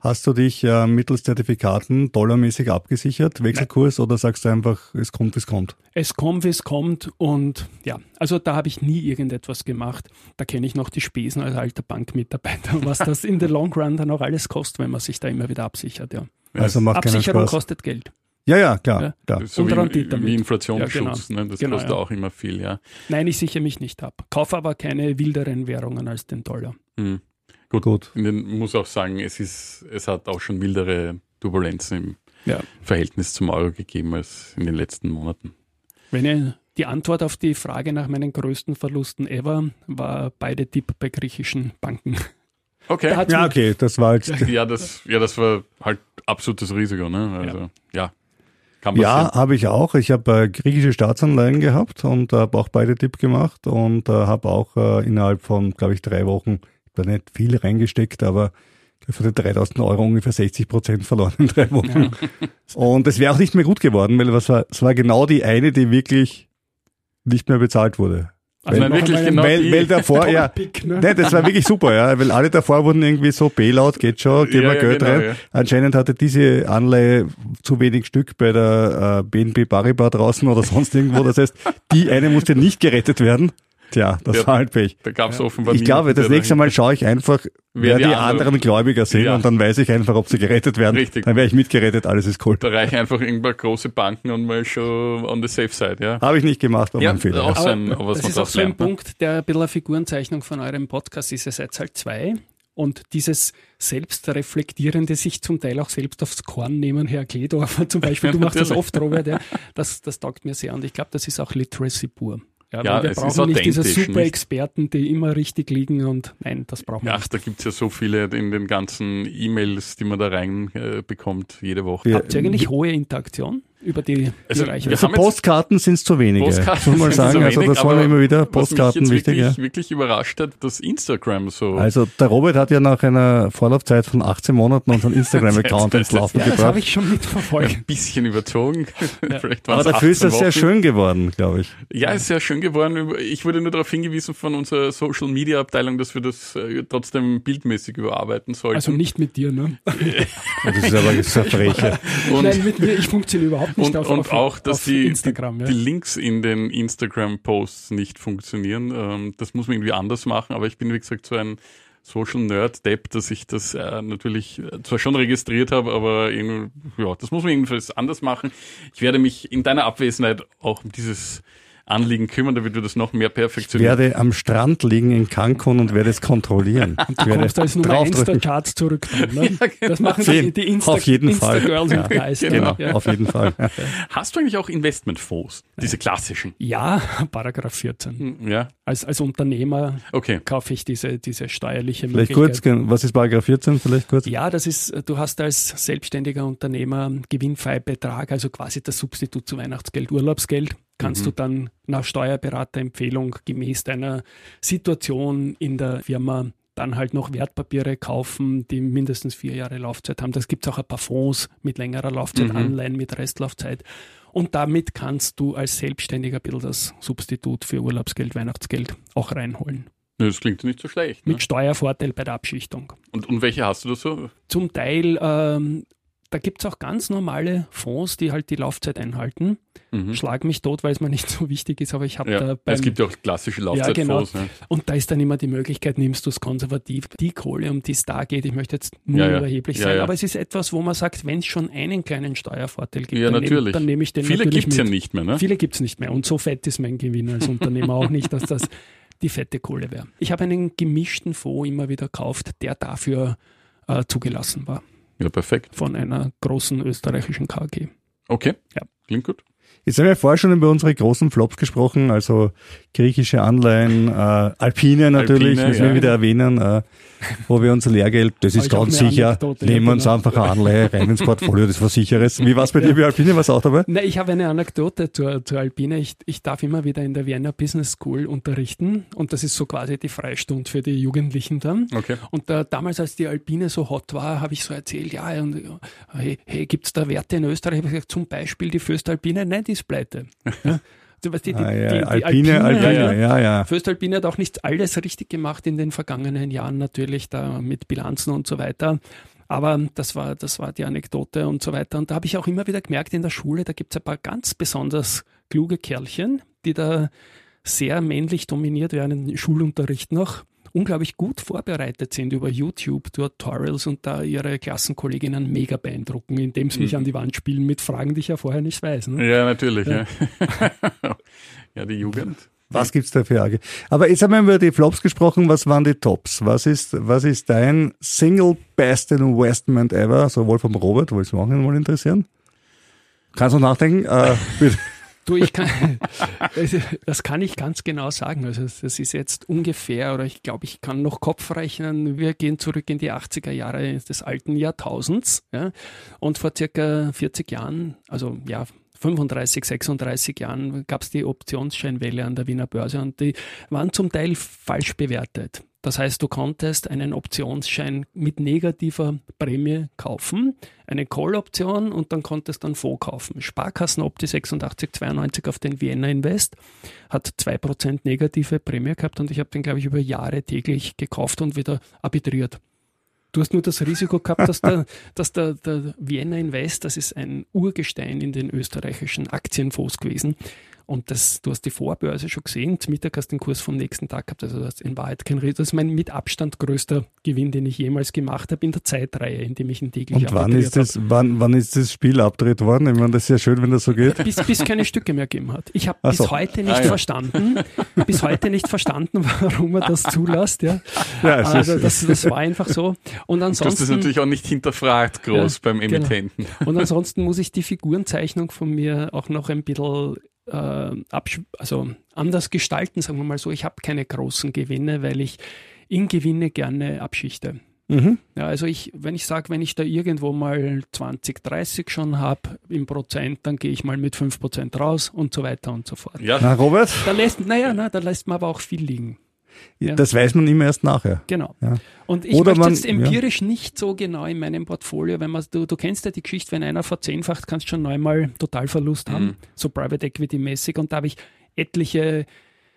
Speaker 2: Hast du dich äh, mittels Zertifikaten dollarmäßig abgesichert, Wechselkurs, Nein. oder sagst du einfach, es kommt, wie es kommt?
Speaker 1: Es kommt, wie es kommt und ja, also da habe ich nie irgendetwas gemacht. Da kenne ich noch die Spesen als alter Bankmitarbeiter, was das in the long run dann auch alles kostet, wenn man sich da immer wieder absichert. Ja.
Speaker 2: Also macht
Speaker 1: Absicherung
Speaker 2: keinen Spaß.
Speaker 1: kostet Geld.
Speaker 2: Ja, ja, klar. Ja. klar.
Speaker 3: So
Speaker 1: und
Speaker 3: wie,
Speaker 1: Rendite
Speaker 3: wie Inflationsschutz,
Speaker 1: ja, genau.
Speaker 3: ne? das
Speaker 1: genau,
Speaker 3: kostet
Speaker 1: ja.
Speaker 3: auch immer viel. Ja.
Speaker 1: Nein, ich sichere mich nicht ab. Kaufe aber keine wilderen Währungen als den Dollar.
Speaker 3: Hm. Gut,
Speaker 2: Gut.
Speaker 3: Ich muss auch sagen, es ist, es hat auch schon wildere Turbulenzen im
Speaker 1: ja.
Speaker 3: Verhältnis zum Euro gegeben als in den letzten Monaten.
Speaker 1: Wenn ich, die Antwort auf die Frage nach meinen größten Verlusten ever war beide Tipp bei griechischen Banken.
Speaker 3: Okay.
Speaker 1: Da
Speaker 2: ja, okay, das war halt.
Speaker 3: Ja, das, ja, das war halt absolutes Risiko, ne? Also, ja. ja. Kann
Speaker 2: Ja, habe ich auch. Ich habe äh, griechische Staatsanleihen gehabt und habe auch beide Tipp gemacht und äh, habe auch äh, innerhalb von, glaube ich, drei Wochen, ich habe nicht viel reingesteckt, aber von den dreitausend Euro ungefähr sechzig Prozent verloren in drei Wochen. Ja. Und es wäre auch nicht mehr gut geworden, weil es war, es war genau die eine, die wirklich nicht mehr bezahlt wurde.
Speaker 3: Also
Speaker 2: weil,
Speaker 3: wirklich
Speaker 2: weil,
Speaker 3: genau
Speaker 2: weil,
Speaker 3: die
Speaker 2: weil davor, ja,
Speaker 1: Pick, ne?
Speaker 2: ne, das war wirklich super, ja, weil alle davor wurden irgendwie so Bailout, geht schon, geben wir
Speaker 3: ja, ja,
Speaker 2: Geld
Speaker 3: genau,
Speaker 2: rein.
Speaker 3: Ja.
Speaker 2: Anscheinend hatte diese Anleihe zu wenig Stück bei der äh, B N P Paribas draußen oder sonst irgendwo. Das heißt, die eine musste nicht gerettet werden. Tja, das
Speaker 3: Ja,
Speaker 2: war halt Pech.
Speaker 3: Da gab es ja. offenbar
Speaker 2: Ich glaube, das nächste Mal schaue ich einfach, wer, wer die, die anderen, anderen Gläubiger sind
Speaker 3: ja.
Speaker 2: und dann weiß ich einfach, ob sie gerettet werden.
Speaker 3: Richtig.
Speaker 2: Dann wäre ich mitgerettet, alles ist cool.
Speaker 3: Da reichen einfach irgendwann große Banken und mal schon on the safe side, ja.
Speaker 2: Habe ich nicht gemacht, war
Speaker 3: ja,
Speaker 2: mein Fehler.
Speaker 3: Auch
Speaker 2: Ja.
Speaker 3: so ein,
Speaker 1: Aber
Speaker 3: was
Speaker 1: das
Speaker 3: man
Speaker 1: ist auch so ein
Speaker 3: lernt, ne?
Speaker 1: Punkt, der ein bisschen eine Figurenzeichnung von eurem Podcast ist. Ihr seid halt zwei. Und dieses selbstreflektierende, sich zum Teil auch selbst aufs Korn nehmen, Herr Kledorfer zum Beispiel, du machst das oft, Robert, ja, das, das taugt mir sehr. Und ich glaube, das ist auch Literacy pur. Ja,
Speaker 3: Ja,
Speaker 1: wir
Speaker 3: es
Speaker 1: brauchen
Speaker 3: ist
Speaker 1: nicht diese
Speaker 3: authentisch,
Speaker 1: super
Speaker 3: nicht?
Speaker 1: Experten, die immer richtig liegen und nein, das brauchen wir
Speaker 3: Ach,
Speaker 1: nicht.
Speaker 3: da gibt's ja so viele in den ganzen E-Mails, die man da rein äh, bekommt, jede Woche.
Speaker 2: Ja.
Speaker 1: Habt ihr eigentlich hohe Interaktion über die, die
Speaker 3: Also,
Speaker 1: Reichweite?
Speaker 3: wir
Speaker 2: Also
Speaker 3: haben jetzt-
Speaker 2: Postkarten sind es zu wenige.
Speaker 3: Postkarten
Speaker 2: Muss man
Speaker 3: sind
Speaker 2: sagen,
Speaker 3: so
Speaker 2: also
Speaker 3: wenig,
Speaker 2: das wollen wir
Speaker 3: aber
Speaker 2: immer wieder.
Speaker 3: Was
Speaker 2: Postkarten
Speaker 3: mich jetzt
Speaker 2: wichtig,
Speaker 3: wirklich,
Speaker 2: ja.
Speaker 3: wirklich überrascht hat, dass Instagram so...
Speaker 2: Also der Robert hat ja nach einer Vorlaufzeit von achtzehn Monaten unseren Instagram-Account ins Laufen
Speaker 1: Ja, das
Speaker 2: gebracht.
Speaker 1: habe ich schon mitverfolgt.
Speaker 3: ein bisschen überzogen. Vielleicht
Speaker 2: Aber
Speaker 3: waren's
Speaker 2: dafür ist
Speaker 3: achtzehn
Speaker 2: das sehr
Speaker 3: Wochen.
Speaker 2: schön geworden, glaube ich.
Speaker 3: Ja, ist sehr schön geworden. Ich wurde nur darauf hingewiesen von unserer Social Media Abteilung, dass wir das äh, trotzdem bildmäßig überarbeiten sollten.
Speaker 1: Also nicht mit dir, ne?
Speaker 2: Das ist aber sehr frech.
Speaker 3: und,
Speaker 1: Nein, mit mir, ich funktioniere überhaupt nicht
Speaker 3: und,
Speaker 1: auf,
Speaker 3: und
Speaker 1: auf,
Speaker 3: auch, dass
Speaker 1: auf
Speaker 3: die,
Speaker 1: Instagram.
Speaker 3: die,
Speaker 1: Ja.
Speaker 3: die Links in den Instagram-Posts nicht funktionieren. Ähm, das muss man irgendwie anders machen, aber ich bin, wie gesagt, so ein Social Nerd-Depp, dass ich das äh, natürlich äh, zwar schon registriert habe, aber irgendwie, ja, das muss man jedenfalls anders machen. Ich werde mich in deiner Abwesenheit auch um dieses Anliegen kümmern, damit wir das noch mehr
Speaker 2: Ich
Speaker 3: perfektionieren.
Speaker 2: werde am Strand liegen in Cancun und werde es kontrollieren.
Speaker 1: Und du kommst als Nummer eins der Charts zurück dann, ne?
Speaker 3: Ja, genau.
Speaker 1: Das machen die, die Insta,
Speaker 2: Auf jeden Fall.
Speaker 1: Insta-Girls
Speaker 2: Ja,
Speaker 1: und Guys.
Speaker 2: Genau,
Speaker 1: Ja.
Speaker 2: auf jeden Fall. Ja.
Speaker 3: Hast du eigentlich auch Investmentfonds? Diese klassischen?
Speaker 1: Ja, Paragraph vierzehn.
Speaker 3: Hm, Ja,
Speaker 1: Als, als Unternehmer
Speaker 3: okay.
Speaker 1: kaufe ich diese, diese steuerliche
Speaker 2: Vielleicht
Speaker 1: Möglichkeit.
Speaker 2: kurz, was ist Paragraph vierzehn? Vielleicht kurz.
Speaker 1: Ja, das ist, du hast als selbstständiger Unternehmer Gewinnfreibetrag, also quasi das Substitut zu Weihnachtsgeld, Urlaubsgeld, kannst
Speaker 3: Mhm.
Speaker 1: du dann nach Steuerberaterempfehlung gemäß deiner Situation in der Firma dann halt noch Wertpapiere kaufen, die mindestens vier Jahre Laufzeit haben. Das gibt es auch ein paar Fonds mit längerer Laufzeit,
Speaker 3: Mhm.
Speaker 1: Anleihen mit Restlaufzeit. Und damit kannst du als Selbstständiger ein bisschen das Substitut für Urlaubsgeld, Weihnachtsgeld auch reinholen.
Speaker 3: Das klingt nicht so schlecht. Ne?
Speaker 1: Mit Steuervorteil bei der Abschichtung.
Speaker 3: Und, und welche hast du da so?
Speaker 1: Zum Teil, ähm, da gibt es auch ganz normale Fonds, die halt die Laufzeit einhalten.
Speaker 3: Mhm.
Speaker 1: Schlag mich tot, weil es mir nicht so wichtig ist, aber ich habe
Speaker 3: Ja,
Speaker 1: da beim,
Speaker 3: es gibt ja auch klassische
Speaker 1: Ja,
Speaker 3: Laufzeitfonds.
Speaker 1: genau.
Speaker 3: Ne?
Speaker 1: und da ist dann immer die Möglichkeit, nimmst du es konservativ, die Kohle, um die es da geht. Ich möchte jetzt nur
Speaker 3: Ja, ja.
Speaker 1: überheblich
Speaker 3: Ja,
Speaker 1: sein,
Speaker 3: ja.
Speaker 1: aber es ist etwas, wo man sagt, wenn es schon einen kleinen Steuervorteil gibt,
Speaker 3: Ja,
Speaker 1: dann,
Speaker 3: natürlich.
Speaker 1: Nehm, dann nehme ich den
Speaker 3: Viele
Speaker 1: natürlich
Speaker 3: gibt's
Speaker 1: mit.
Speaker 3: ja nicht mehr, ne?
Speaker 1: Viele gibt es nicht mehr und so fett ist mein Gewinn als Unternehmer auch nicht, dass das die fette Kohle wäre. Ich habe einen gemischten Fonds immer wieder gekauft, der dafür äh, zugelassen war
Speaker 3: Ja, perfekt.
Speaker 1: von einer großen österreichischen K G.
Speaker 3: Okay,
Speaker 1: Ja.
Speaker 3: klingt gut.
Speaker 2: Jetzt haben wir vorher schon über unsere großen Flops gesprochen, also griechische Anleihen, äh, Alpine natürlich,
Speaker 3: Alpine,
Speaker 2: müssen wir
Speaker 3: ja.
Speaker 2: wieder erwähnen, äh, wo wir unser Lehrgeld, das ist
Speaker 1: ich auch
Speaker 2: ganz
Speaker 1: eine
Speaker 2: sicher,
Speaker 1: Anekdote,
Speaker 2: nehmen wir
Speaker 1: ja,
Speaker 2: uns
Speaker 1: genau.
Speaker 2: einfach eine Anleihe rein ins Portfolio, das was sicheres. Wie war es bei dir bei Alpine? Was auch dabei?
Speaker 1: Na, ich habe eine Anekdote zur, zur Alpine. Ich, ich darf immer wieder in der Vienna Business School unterrichten und das ist so quasi die Freistunde für die Jugendlichen dann.
Speaker 3: Okay.
Speaker 1: Und äh, damals, als die Alpine so hot war, habe ich so erzählt, ja, und, ja, hey, hey gibt es da Werte in Österreich? Hab ich gesagt, zum Beispiel die Föstalpine, nein, die ist pleite. Ja? Du weißt, die, die,
Speaker 2: Ah, ja,
Speaker 1: die, die
Speaker 2: Alpine,
Speaker 1: Alpine,
Speaker 2: Alpine,
Speaker 1: ja,
Speaker 2: ja, ja.
Speaker 1: Föstalpine hat auch nicht alles richtig gemacht in den vergangenen Jahren natürlich, da mit Bilanzen und so weiter. Aber das war, das war die Anekdote und so weiter. Und da habe ich auch immer wieder gemerkt in der Schule, da gibt es ein paar ganz besonders kluge Kerlchen, die da sehr männlich dominiert werden im Schulunterricht noch, unglaublich gut vorbereitet sind über YouTube, Tutorials und da ihre Klassenkolleginnen mega beeindrucken, indem sie mich mhm. an die Wand spielen mit Fragen, die ich ja vorher nicht weiß. Ne?
Speaker 3: Ja, natürlich.
Speaker 1: Ja,
Speaker 3: ja. Ja, die Jugend.
Speaker 2: Was gibt's da für Arge? Aber jetzt haben wir über die Flops gesprochen. Was waren die Tops? Was ist, was ist dein Single Best Investment ever? Sowohl vom Robert, wollte es mich auch mal interessieren. Kannst du noch nachdenken? Äh, bitte.
Speaker 1: Du, ich kann, das kann ich ganz genau sagen. Also das ist jetzt ungefähr, oder ich glaube, ich kann noch Kopf rechnen. Wir gehen zurück in die achtziger Jahre des alten Jahrtausends. Ja, und vor circa vierzig Jahren, also ja, fünfunddreißig, sechsunddreißig Jahren gab es die Optionsscheinwelle an der Wiener Börse und die waren zum Teil falsch bewertet. Das heißt, du konntest einen Optionsschein mit negativer Prämie kaufen, eine Call-Option und dann konntest du einen Fonds kaufen. Sparkassenopti sechsundachtzig zweiundneunzig auf den Vienna Invest hat zwei Prozent negative Prämie gehabt und ich habe den, glaube ich, über Jahre täglich gekauft und wieder arbitriert. Du hast nur das Risiko gehabt, dass der, dass der, der Vienna Invest, das ist ein Urgestein in den österreichischen Aktienfonds gewesen. Und das, du hast die Vorbörse schon gesehen, zum Mittag hast du den Kurs vom nächsten Tag gehabt, also das ist in Wahrheit kein Risiko. Das ist mein mit Abstand größter Gewinn, den ich jemals gemacht habe in der Zeitreihe, in dem ich ihn täglich
Speaker 2: Und wann ist, das, wann, wann ist das Spiel abgedreht worden? Ich meine, das ist ja schön, wenn das so geht.
Speaker 1: Bis, bis keine Stücke mehr gegeben hat. Ich habe bis
Speaker 2: so.
Speaker 1: heute nicht
Speaker 3: ah, ja.
Speaker 1: verstanden, bis heute nicht verstanden, warum er das zulässt. Ja.
Speaker 2: Ja, es
Speaker 1: also
Speaker 2: ist,
Speaker 1: das, das war einfach so. Und ansonsten,
Speaker 3: du hast das natürlich auch nicht hinterfragt groß ja, beim Emittenten.
Speaker 1: Genau. Und ansonsten muss ich die Figurenzeichnung von mir auch noch ein bisschen Äh, also anders gestalten, sagen wir mal so. Ich habe keine großen Gewinne, weil ich in Gewinne gerne abschichte.
Speaker 2: Mhm.
Speaker 1: Ja, also ich, wenn ich sage, wenn ich da irgendwo mal zwanzig, dreißig schon habe im Prozent, dann gehe ich mal mit fünf Prozent raus und so weiter und so fort.
Speaker 3: Ja.
Speaker 2: Na, Robert?
Speaker 1: Da lässt, naja, na, da lässt man aber auch viel liegen. Ja.
Speaker 2: Das weiß man immer erst nachher.
Speaker 1: Genau.
Speaker 2: Ja.
Speaker 1: Und ich
Speaker 2: Oder
Speaker 1: möchte
Speaker 2: man,
Speaker 1: jetzt empirisch ja. nicht so genau in meinem Portfolio, wenn man, du, du kennst ja die Geschichte, wenn einer verzehnfacht, kannst du schon neunmal Totalverlust haben,
Speaker 3: mhm.
Speaker 1: so Private Equity mäßig. Und da habe ich etliche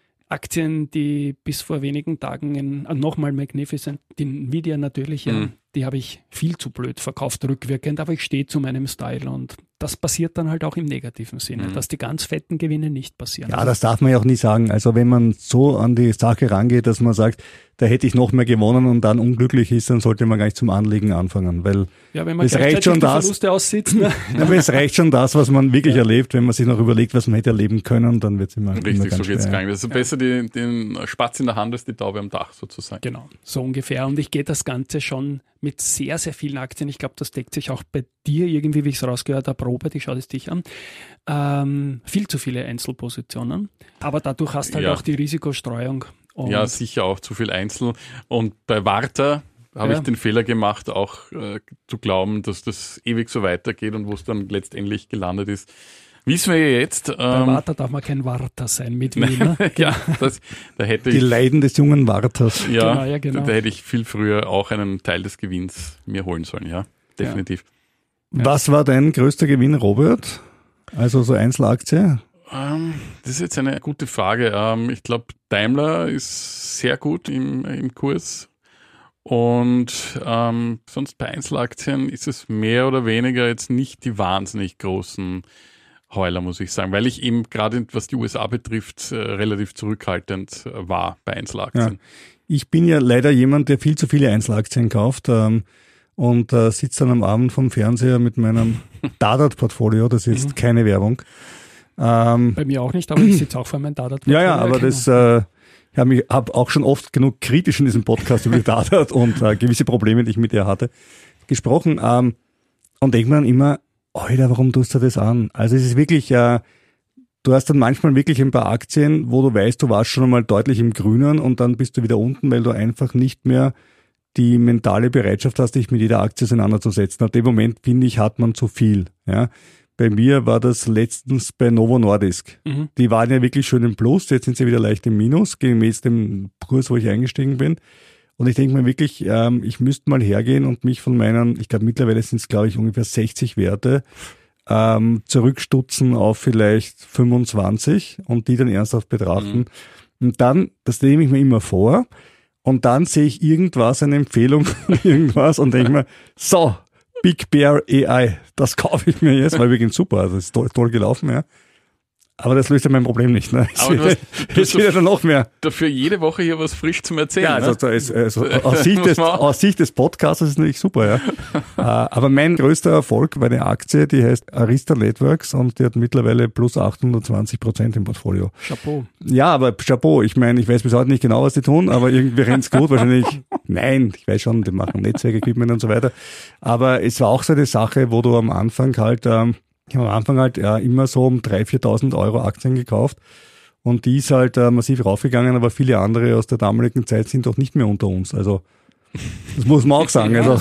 Speaker 1: Aktien, die bis vor wenigen Tagen in, äh, nochmal Magnificent, die Nvidia natürlich, ja,
Speaker 3: mhm.
Speaker 1: die habe ich viel zu blöd verkauft, rückwirkend, aber ich stehe zu meinem Style und das passiert dann halt auch im negativen Sinne,
Speaker 3: mhm.
Speaker 1: dass die ganz fetten Gewinne nicht passieren.
Speaker 2: Ja, das darf man ja auch nie sagen. Also wenn man so an die Sache rangeht, dass man sagt, da hätte ich noch mehr gewonnen und dann unglücklich ist, dann sollte man gar nicht zum Anlegen anfangen, weil
Speaker 1: ja, wenn man
Speaker 2: es reicht schon
Speaker 1: die
Speaker 2: das,
Speaker 1: Verluste aussitzt. Ne?
Speaker 2: ja, aber es reicht schon das, was man wirklich ja. erlebt. Wenn man sich noch überlegt, was man hätte erleben können, dann wird es immer,
Speaker 3: Richtig,
Speaker 2: immer ganz
Speaker 3: so geht's
Speaker 2: schwer.
Speaker 3: gar nicht. Also ja. besser die, den Spatz in der Hand als die Taube am Dach sozusagen.
Speaker 1: Genau, so ungefähr. Und ich gehe das Ganze schon mit sehr, sehr vielen Aktien. Ich glaube, das deckt sich auch bei dir irgendwie, wie ich es rausgehört habe, Robert, ich schaue das dich an. Ähm, viel zu viele Einzelpositionen. Aber dadurch hast du halt
Speaker 3: ja.
Speaker 1: auch die Risikostreuung. Und
Speaker 3: ja, sicher auch zu viel Einzel. Und bei Warta habe
Speaker 1: ja.
Speaker 3: ich den Fehler gemacht, auch äh, zu glauben, dass das ewig so weitergeht und wo es dann letztendlich gelandet ist. Wissen wir ja jetzt. Ähm,
Speaker 1: bei Warta darf man kein Warta sein mit Wiener.
Speaker 3: ja, das, da hätte
Speaker 2: die
Speaker 3: ich,
Speaker 2: Leiden des jungen Warters.
Speaker 3: Ja,
Speaker 1: genau, ja genau.
Speaker 3: Da, da hätte ich viel früher auch einen Teil des Gewinns mir holen sollen, ja, definitiv.
Speaker 2: Ja. Was war dein größter Gewinn, Robert? Also so Einzelaktie?
Speaker 3: Ähm, das ist jetzt eine gute Frage. Ähm, ich glaube, Daimler ist sehr gut im, im Kurs. Und ähm, sonst bei Einzelaktien ist es mehr oder weniger jetzt nicht die wahnsinnig großen Heuler, muss ich sagen, weil ich eben gerade, was die U S A betrifft, äh, relativ zurückhaltend äh, war bei Einzelaktien.
Speaker 2: Ja. Ich bin ja leider jemand, der viel zu viele Einzelaktien kauft ähm, und äh, sitzt dann am Abend vom Fernseher mit meinem Dadat-Portfolio, das ist mhm. keine Werbung. Ähm,
Speaker 1: Bei mir auch nicht, aber ich sitze auch vor meinem Dadat-Portfolio.
Speaker 2: Ja, ja, aber das, äh, ich habe hab auch schon oft genug kritisch in diesem Podcast über die Dadat und äh, gewisse Probleme, die ich mit ihr hatte, gesprochen ähm, und denkt man dann immer, Alter, warum tust du das an? Also es ist wirklich, äh, du hast dann manchmal wirklich ein paar Aktien, wo du weißt, du warst schon einmal deutlich im Grünen und dann bist du wieder unten, weil du einfach nicht mehr die mentale Bereitschaft hast, dich mit jeder Aktie auseinanderzusetzen. Ab dem Moment, finde ich, hat man zu viel. Ja. Bei mir war das letztens bei Novo Nordisk. Mhm. Die waren ja wirklich schön im Plus, jetzt sind sie wieder leicht im Minus, gemäß dem Kurs, wo ich eingestiegen bin. Und ich denke mir wirklich, ähm, ich müsste mal hergehen und mich von meinen, ich glaube mittlerweile sind es glaube ich ungefähr sechzig Werte, ähm, zurückstutzen auf vielleicht fünfundzwanzig und die dann ernsthaft betrachten. Mhm. Und dann, das nehme ich mir immer vor, und dann sehe ich irgendwas, eine Empfehlung von irgendwas und denke mir, so, Big Bear A I, das kaufe ich mir jetzt, weil übrigens super, also das ist toll, toll gelaufen, ja. Aber das löst ja mein Problem nicht. Ne?
Speaker 3: Aber du hast, du
Speaker 2: jetzt wieder dann noch mehr.
Speaker 3: Dafür jede Woche hier was frisch zum Erzählen.
Speaker 2: Ja, also,
Speaker 3: ne?
Speaker 2: da ist, also aus, Sicht des, aus Sicht des Podcasts ist es natürlich super. Ja. Aber mein größter Erfolg war eine Aktie, die heißt Arista Networks und die hat mittlerweile plus achthundertzwanzig Prozent im Portfolio.
Speaker 1: Chapeau.
Speaker 2: Ja, aber Chapeau. Ich meine, ich weiß bis heute nicht genau, was die tun, aber irgendwie rennt's gut. Wahrscheinlich, nein, ich weiß schon, die machen Netzwerkequipment und so weiter. Aber es war auch so eine Sache, wo du am Anfang halt... Ähm, Ich habe am Anfang halt ja immer so um dreitausend, viertausend Euro Aktien gekauft und die ist halt äh, massiv raufgegangen, aber viele andere aus der damaligen Zeit sind doch nicht mehr unter uns. Also das muss man auch sagen.
Speaker 1: Ja,
Speaker 2: also.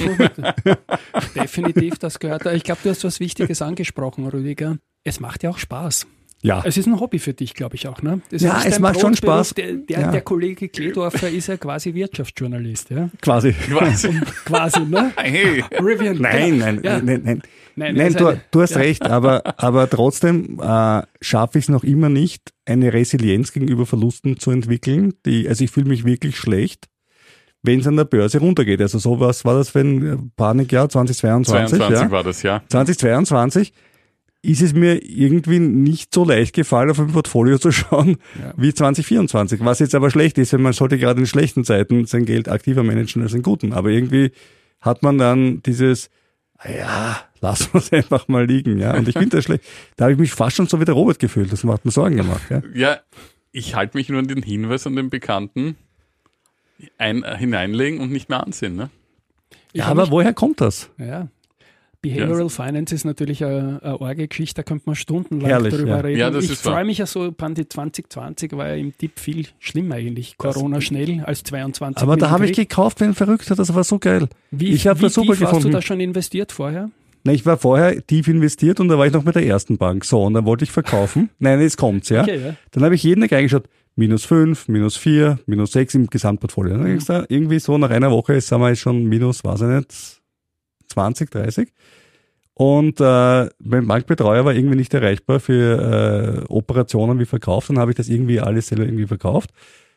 Speaker 1: Definitiv, das gehört da. Ich glaube, du hast was Wichtiges angesprochen, Rüdiger. Es macht ja auch Spaß.
Speaker 2: Ja.
Speaker 1: Es ist ein Hobby für dich, glaube ich auch, ne? Das
Speaker 2: Ja,
Speaker 1: ist
Speaker 2: es
Speaker 1: dein
Speaker 2: macht schon
Speaker 1: Brotberuf.
Speaker 2: Spaß.
Speaker 1: Der, der,
Speaker 2: Ja.
Speaker 1: der Kollege Kledorfer ist ja quasi Wirtschaftsjournalist, ja?
Speaker 2: Quasi.
Speaker 3: Quasi.
Speaker 1: Quasi, ne?
Speaker 3: Hey.
Speaker 1: Rivian.
Speaker 2: Nein, nein,
Speaker 1: Ja.
Speaker 2: nein, nein.
Speaker 1: Nein,
Speaker 2: Nein,
Speaker 1: also
Speaker 2: du,
Speaker 1: eine-
Speaker 2: du hast
Speaker 1: ja.
Speaker 2: recht, aber, aber trotzdem äh, schaffe ich es noch immer nicht, eine Resilienz gegenüber Verlusten zu entwickeln. Die, also ich fühle mich wirklich schlecht, wenn es an der Börse runtergeht. Also so was war das für ein Panikjahr zweitausendzweiundzwanzig?
Speaker 3: zweiundzwanzig
Speaker 2: Ja?
Speaker 3: war das, ja.
Speaker 2: zweitausendzweiundzwanzig ist es mir irgendwie nicht so leicht gefallen, auf ein Portfolio zu schauen
Speaker 1: Ja.
Speaker 2: wie zweitausendvierundzwanzig. Was jetzt aber schlecht ist, wenn man sollte gerade in schlechten Zeiten sein Geld aktiver managen als in guten. Aber irgendwie hat man dann dieses, ja, lassen wir es einfach mal liegen. Ja. Und ich finde das schlecht. Da habe ich mich fast schon so wie der Robert gefühlt. Das hat mir Sorgen gemacht. Ja.
Speaker 3: Ja, ich halte mich nur an den Hinweis an den Bekannten ein, hineinlegen und nicht mehr ansehen. Ne?
Speaker 1: Ich
Speaker 2: Ja,
Speaker 1: hab
Speaker 2: aber
Speaker 1: mich-
Speaker 2: woher kommt das?
Speaker 1: Ja. Behavioral
Speaker 3: Ja.
Speaker 1: Finance ist natürlich eine, eine arge Geschichte, da könnte man stundenlang
Speaker 2: Herrlich,
Speaker 1: darüber
Speaker 2: ja.
Speaker 1: reden.
Speaker 3: Ja, das
Speaker 1: ich
Speaker 3: ist wahr.
Speaker 1: freue mich ja so, Pandi zwanzig zwanzig war ja im Tipp viel schlimmer eigentlich. Corona schnell als zweiundzwanzig.
Speaker 2: Aber
Speaker 1: mit
Speaker 2: da
Speaker 1: dem
Speaker 2: habe ich
Speaker 1: Krieg.
Speaker 2: gekauft wie ein Verrückter. Das war so geil.
Speaker 1: Wie,
Speaker 2: ich habe
Speaker 1: wie
Speaker 2: das super
Speaker 1: tief hast
Speaker 2: gefunden.
Speaker 1: du da schon investiert vorher?
Speaker 2: Na, ich war vorher tief investiert und da war ich noch mit der ersten Bank. So, und dann wollte ich verkaufen. Nein, jetzt kommt's, ja.
Speaker 1: Okay, ja.
Speaker 2: Dann habe ich jeden Tag reingeschaut, minus fünf, minus vier, minus sechs im Gesamtportfolio. Dann hab ich gesagt, irgendwie so nach einer Woche ist, sagen wir jetzt schon minus, weiß ich nicht, zwanzig, dreißig. Und äh, mein Bankbetreuer war irgendwie nicht erreichbar für äh, Operationen wie Verkauf. Dann habe ich das irgendwie alles selber irgendwie verkauft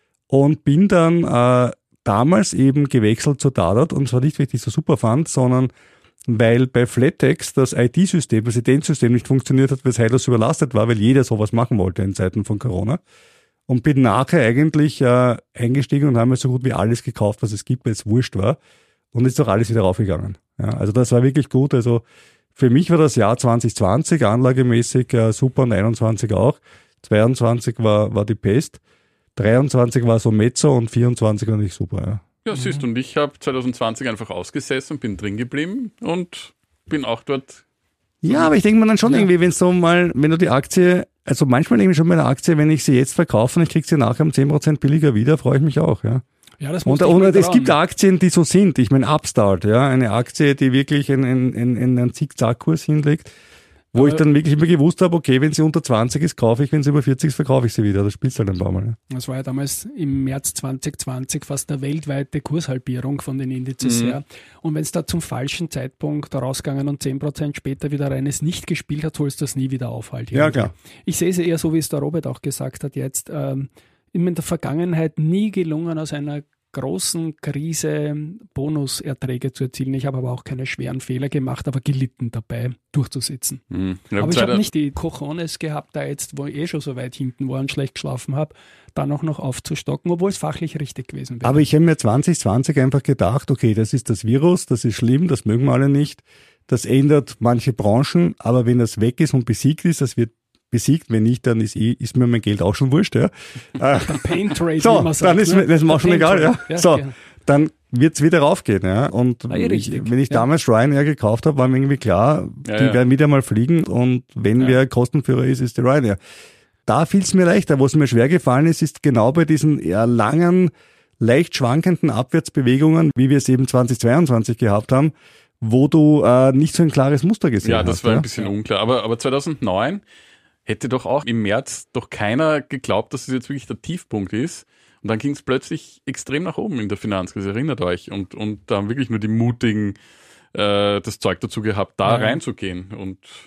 Speaker 2: und bin dann äh, damals eben gewechselt zu Dadat und zwar nicht, weil ich die so super fand, sondern weil bei Flatex das I T-System, das Identensystem nicht funktioniert hat, weshalb das überlastet war, weil jeder sowas machen wollte in Zeiten von Corona. Und bin nachher eigentlich äh, eingestiegen und habe mir so gut wie alles gekauft, was es gibt, weil es wurscht war. Und ist doch alles wieder raufgegangen. Ja, also das war wirklich gut. Also für mich war das Jahr zwanzig zwanzig anlagemäßig äh, super und einundzwanzig auch. zweiundzwanzig war, war die Pest. dreiundzwanzig war so Mezzo und vierundzwanzig war nicht super. Ja.
Speaker 3: Ja, siehst du, und ich habe zwanzig zwanzig einfach ausgesessen, bin drin geblieben und bin auch dort.
Speaker 2: Ja, aber ich denke mir dann schon
Speaker 1: Ja.
Speaker 2: irgendwie, wenn so mal, wenn du die Aktie, also manchmal nehme ich schon meine Aktie, wenn ich sie jetzt verkaufe und ich kriege sie nachher um zehn Prozent billiger wieder, freue ich mich auch, ja.
Speaker 1: Ja, das
Speaker 2: Und,
Speaker 1: musste ich
Speaker 2: und
Speaker 1: mir
Speaker 2: es
Speaker 1: trauen.
Speaker 2: gibt Aktien, die so sind. Ich meine, Upstart, ja, eine Aktie, die wirklich einen, einen, einen Zickzackkurs hinlegt, wo
Speaker 1: Aber-
Speaker 2: ich dann wirklich immer gewusst habe, okay, wenn sie unter zwanzig ist, kaufe ich, wenn sie über vierzig ist, verkaufe ich sie wieder. Das spielst du halt ein paar Mal. Ja.
Speaker 1: Das war ja damals im März zwanzig zwanzig fast eine weltweite Kurshalbierung von den Indizes
Speaker 3: Mhm.
Speaker 1: her. Und wenn es da zum falschen Zeitpunkt rausgegangen und zehn Prozent später wieder rein ist, nicht gespielt hat, holst du das nie wieder auf. Halt
Speaker 2: Ja, klar.
Speaker 1: Ich sehe es eher so, wie es der Robert auch gesagt hat jetzt. Ähm, in der Vergangenheit nie gelungen, aus einer großen Krise Bonuserträge zu erzielen. Ich habe aber auch keine schweren Fehler gemacht, aber gelitten dabei, durchzusitzen.
Speaker 3: Hm. Ich hab
Speaker 1: Aber ich habe
Speaker 3: zweiter-
Speaker 1: nicht die Cojones gehabt, da jetzt, wo ich eh schon so weit hinten war und schlecht geschlafen habe, dann auch noch aufzustocken, obwohl es fachlich richtig gewesen wäre.
Speaker 2: Aber ich habe mir zwanzig zwanzig einfach gedacht, okay, das ist das Virus, das ist schlimm, das mögen wir alle nicht. Das ändert manche Branchen, aber wenn das weg ist und besiegt ist, das wird besiegt, wenn nicht, dann ist, eh, ist mir mein Geld auch schon wurscht. Ja. Äh,
Speaker 1: Pain Trade,
Speaker 2: so,
Speaker 1: wie man sagt.
Speaker 2: dann ist
Speaker 1: ne?
Speaker 2: mir das ist mir auch schon
Speaker 1: Pain
Speaker 2: egal. Ja.
Speaker 1: Trade. Ja,
Speaker 2: so,
Speaker 1: genau.
Speaker 2: dann wird's wieder raufgehen. Ja. Und
Speaker 1: Ah, eh
Speaker 2: ich,
Speaker 1: richtig.
Speaker 2: wenn ich
Speaker 1: Ja.
Speaker 2: damals Ryanair gekauft habe, war mir irgendwie klar,
Speaker 3: Ja,
Speaker 2: die
Speaker 3: ja.
Speaker 2: werden wieder mal fliegen und wenn
Speaker 3: Ja.
Speaker 2: wer Kostenführer ist, ist der Ryanair. Da fiel es mir leichter. Wo es mir schwer gefallen ist, ist genau bei diesen eher langen, leicht schwankenden Abwärtsbewegungen, wie wir es eben zwanzig zweiundzwanzig gehabt haben, wo du äh, nicht so ein klares Muster gesehen
Speaker 3: Ja,
Speaker 2: hast.
Speaker 3: das war
Speaker 2: ja?
Speaker 3: ein bisschen unklar. Aber, aber zweitausendneun hätte doch auch im März doch keiner geglaubt, dass es jetzt wirklich der Tiefpunkt ist. Und dann ging es plötzlich extrem nach oben in der Finanzkrise, erinnert euch. Und, und da haben wirklich nur die Mutigen äh, das Zeug dazu gehabt, da
Speaker 1: Ja.
Speaker 3: reinzugehen. Und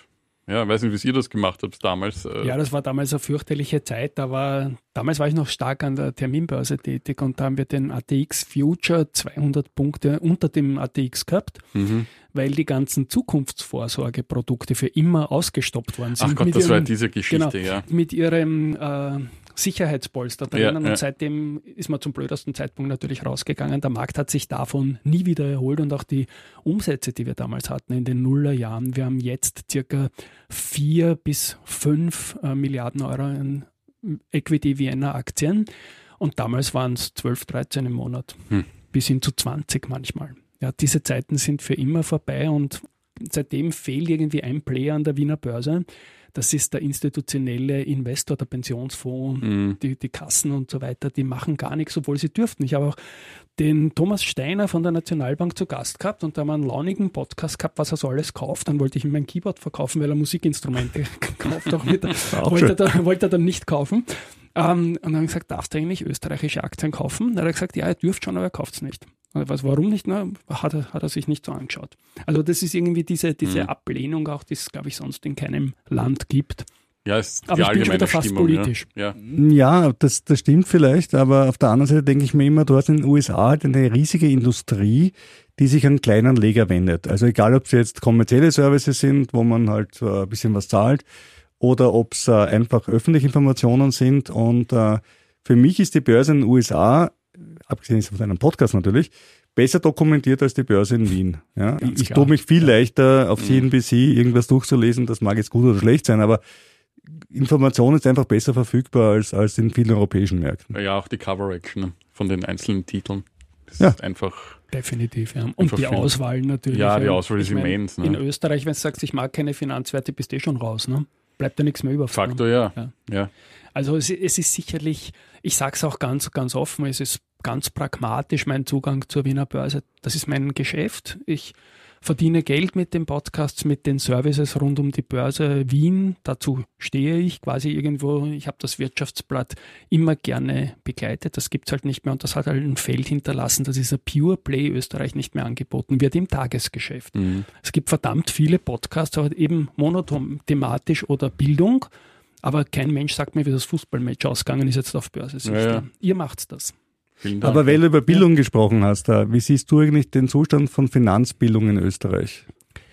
Speaker 3: Ja, ich weiß nicht, wie ihr das gemacht habt damals.
Speaker 1: Ja, das war damals eine fürchterliche Zeit, aber damals war ich noch stark an der Terminbörse tätig und da haben wir den A T X Future zweihundert Punkte unter dem A T X gehabt, mhm. weil die ganzen Zukunftsvorsorgeprodukte für immer ausgestoppt worden sind.
Speaker 3: Ach Gott,
Speaker 1: mit
Speaker 3: das
Speaker 1: ihrem,
Speaker 3: war diese Geschichte,
Speaker 1: genau,
Speaker 3: ja.
Speaker 1: Mit ihrem äh, Sicherheitspolster drinnen
Speaker 3: ja,
Speaker 1: und
Speaker 3: ja.
Speaker 1: seitdem ist man zum blödesten Zeitpunkt natürlich rausgegangen. Der Markt hat sich davon nie wieder erholt und auch die Umsätze, die wir damals hatten in den Nullerjahren, wir haben jetzt circa vier bis fünf äh, Milliarden Euro in Equity Vienna Aktien und damals waren es zwölf, dreizehn im Monat, hm. bis hin zu zwanzig manchmal. Ja, diese Zeiten sind für immer vorbei und seitdem fehlt irgendwie ein Player an der Wiener Börse. Das ist der institutionelle Investor, der Pensionsfonds, mhm. die, die Kassen und so weiter, die machen gar nichts, obwohl sie dürften. Ich habe auch den Thomas Steiner von der Nationalbank zu Gast gehabt und da haben wir einen launigen Podcast gehabt, was er so alles kauft. Dann wollte ich ihm mein Keyboard verkaufen, weil er Musikinstrumente gekauft auch mit. Auch wollte, er, wollte er dann nicht kaufen. Um, und dann habe ich gesagt, darfst du eigentlich österreichische Aktien kaufen? Dann hat er gesagt, ja, er dürft schon, aber er kauft es nicht. Was, warum nicht? Na, hat, er, hat er sich nicht so angeschaut. Also das ist irgendwie diese, diese mhm. Ablehnung auch, die es, glaube ich, sonst in keinem Land gibt.
Speaker 3: Ja, ist
Speaker 1: aber ich bin schon wieder fast
Speaker 3: Stimmung,
Speaker 1: politisch.
Speaker 3: Ja,
Speaker 2: ja das, das stimmt vielleicht, aber auf der anderen Seite denke ich mir immer, du hast in den U S A halt eine riesige Industrie, die sich an Kleinanleger wendet. Also egal, ob es jetzt kommerzielle Services sind, wo man halt äh, ein bisschen was zahlt, oder ob es äh, einfach öffentliche Informationen sind. Und äh, für mich ist die Börse in den U S A, abgesehen von einem Podcast natürlich, besser dokumentiert als die Börse in Wien. Ja? Ich, ich tue mich viel leichter, auf C N B C irgendwas durchzulesen, das mag jetzt gut oder schlecht sein, aber Information ist einfach besser verfügbar als, als in vielen europäischen Märkten.
Speaker 3: Ja, auch die Cover-Action von den einzelnen Titeln. Das
Speaker 2: ja.
Speaker 3: ist einfach...
Speaker 1: Definitiv, ja. Und die Auswahl natürlich.
Speaker 3: Ja, die Auswahl ist immens.
Speaker 1: Ne? In Österreich, wenn du sagst, ich mag keine Finanzwerte, bist du eh schon raus, ne? Bleibt da nichts mehr über.
Speaker 3: Faktor, ja. ja. ja.
Speaker 1: Also es, es ist sicherlich, ich sage es auch ganz, ganz offen, es ist ganz pragmatisch mein Zugang zur Wiener Börse. Das ist mein Geschäft. Ich verdiene Geld mit den Podcasts, mit den Services rund um die Börse Wien. Dazu stehe ich quasi irgendwo. Ich habe das Wirtschaftsblatt immer gerne begleitet. Das gibt es halt nicht mehr und das hat halt ein Feld hinterlassen, dass dieser Pure Play Österreich nicht mehr angeboten wird im Tagesgeschäft. Mhm. Es gibt verdammt viele Podcasts, aber eben monothematisch oder Bildung. Aber kein Mensch sagt mir, wie das Fußballmatch ausgegangen ist jetzt auf Börse. Ja, ja. Ihr macht's das.
Speaker 2: Aber weil du über Bildung ja. gesprochen hast, wie siehst du eigentlich den Zustand von Finanzbildung in Österreich?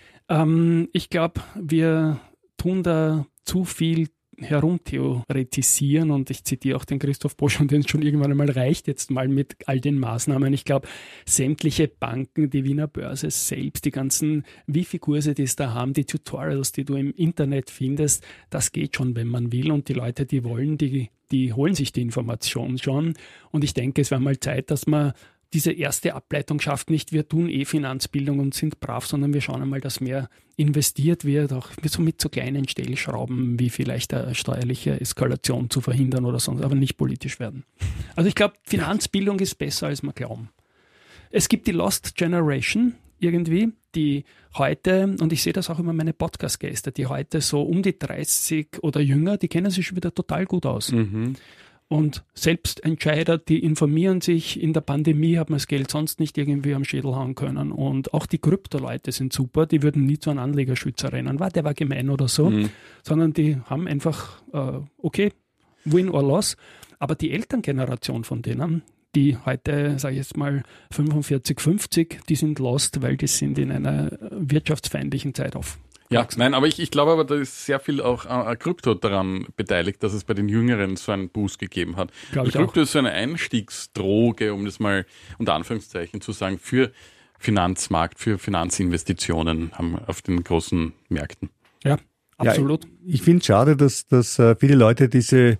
Speaker 1: Ähm, ich glaube, wir tun da zu viel herumtheoretisieren und ich zitiere auch den Christoph Bosch und den schon irgendwann einmal reicht jetzt mal mit all den Maßnahmen. Ich glaube, sämtliche Banken, die Wiener Börse selbst, die ganzen Wifi-Kurse, die es da haben, die Tutorials, die du im Internet findest, das geht schon, wenn man will und die Leute, die wollen, die, die holen sich die Information schon und ich denke, es wäre mal Zeit, dass man diese erste Ableitung schafft, nicht wir tun eh Finanzbildung und sind brav, sondern wir schauen einmal, dass mehr investiert wird, auch so mit so kleinen Stellschrauben, wie vielleicht eine steuerliche Eskalation zu verhindern oder sonst, aber nicht politisch werden. Also ich glaube, Finanzbildung ist besser, als wir glauben. Es gibt die Lost Generation irgendwie, die heute, und ich sehe das auch immer meine Podcast-Gäste, die heute so um die dreißig oder jünger, die kennen sich schon wieder total gut aus. Mhm. Und Selbstentscheider, die informieren sich, in der Pandemie hat man das Geld sonst nicht irgendwie am Schädel hauen können. Und auch die Krypto-Leute sind super, die würden nie zu einem Anlegerschützer rennen, war der war gemein oder so, mhm. sondern die haben einfach, äh, okay, win or loss. Aber die Elterngeneration von denen, die heute, sage ich jetzt mal, fünfundvierzig, fünfzig, die sind lost, weil die sind in einer wirtschaftsfeindlichen Zeit auf.
Speaker 3: Ja, nein, aber ich, ich glaube aber, da ist sehr viel auch äh, Krypto daran beteiligt, dass es bei den Jüngeren so einen Boost gegeben hat. Krypto auch. Ist so eine Einstiegsdroge, um das mal unter Anführungszeichen zu sagen, für Finanzmarkt, für Finanzinvestitionen auf den großen Märkten.
Speaker 1: Ja, absolut.
Speaker 2: Ja, ich ich finde es schade, dass, dass uh, viele Leute diese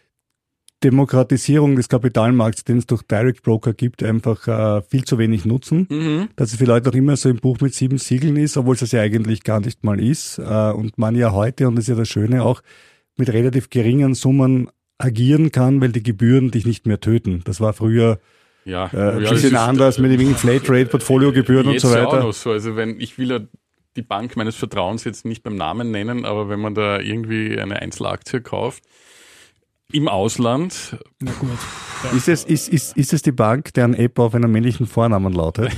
Speaker 2: Demokratisierung des Kapitalmarkts, den es durch Direct Broker gibt, einfach äh, viel zu wenig nutzen. Mhm. Dass es für Leute auch immer so ein Buch mit sieben Siegeln ist, obwohl es das ja eigentlich gar nicht mal ist. Äh, und man ja heute, und das ist ja das Schöne, auch mit relativ geringen Summen agieren kann, weil die Gebühren dich nicht mehr töten. Das war früher
Speaker 3: ja,
Speaker 2: äh, ein
Speaker 3: ja,
Speaker 2: bisschen anders mit den Flatrate, Portfoliogebühren und so weiter.
Speaker 3: Ja auch noch so. Also wenn ich will ja die Bank meines Vertrauens jetzt nicht beim Namen nennen, aber wenn man da irgendwie eine Einzelaktie kauft, im Ausland.
Speaker 1: Na gut.
Speaker 2: Ist es, ist, ist, ist es die Bank, deren App auf einen männlichen Vornamen lautet?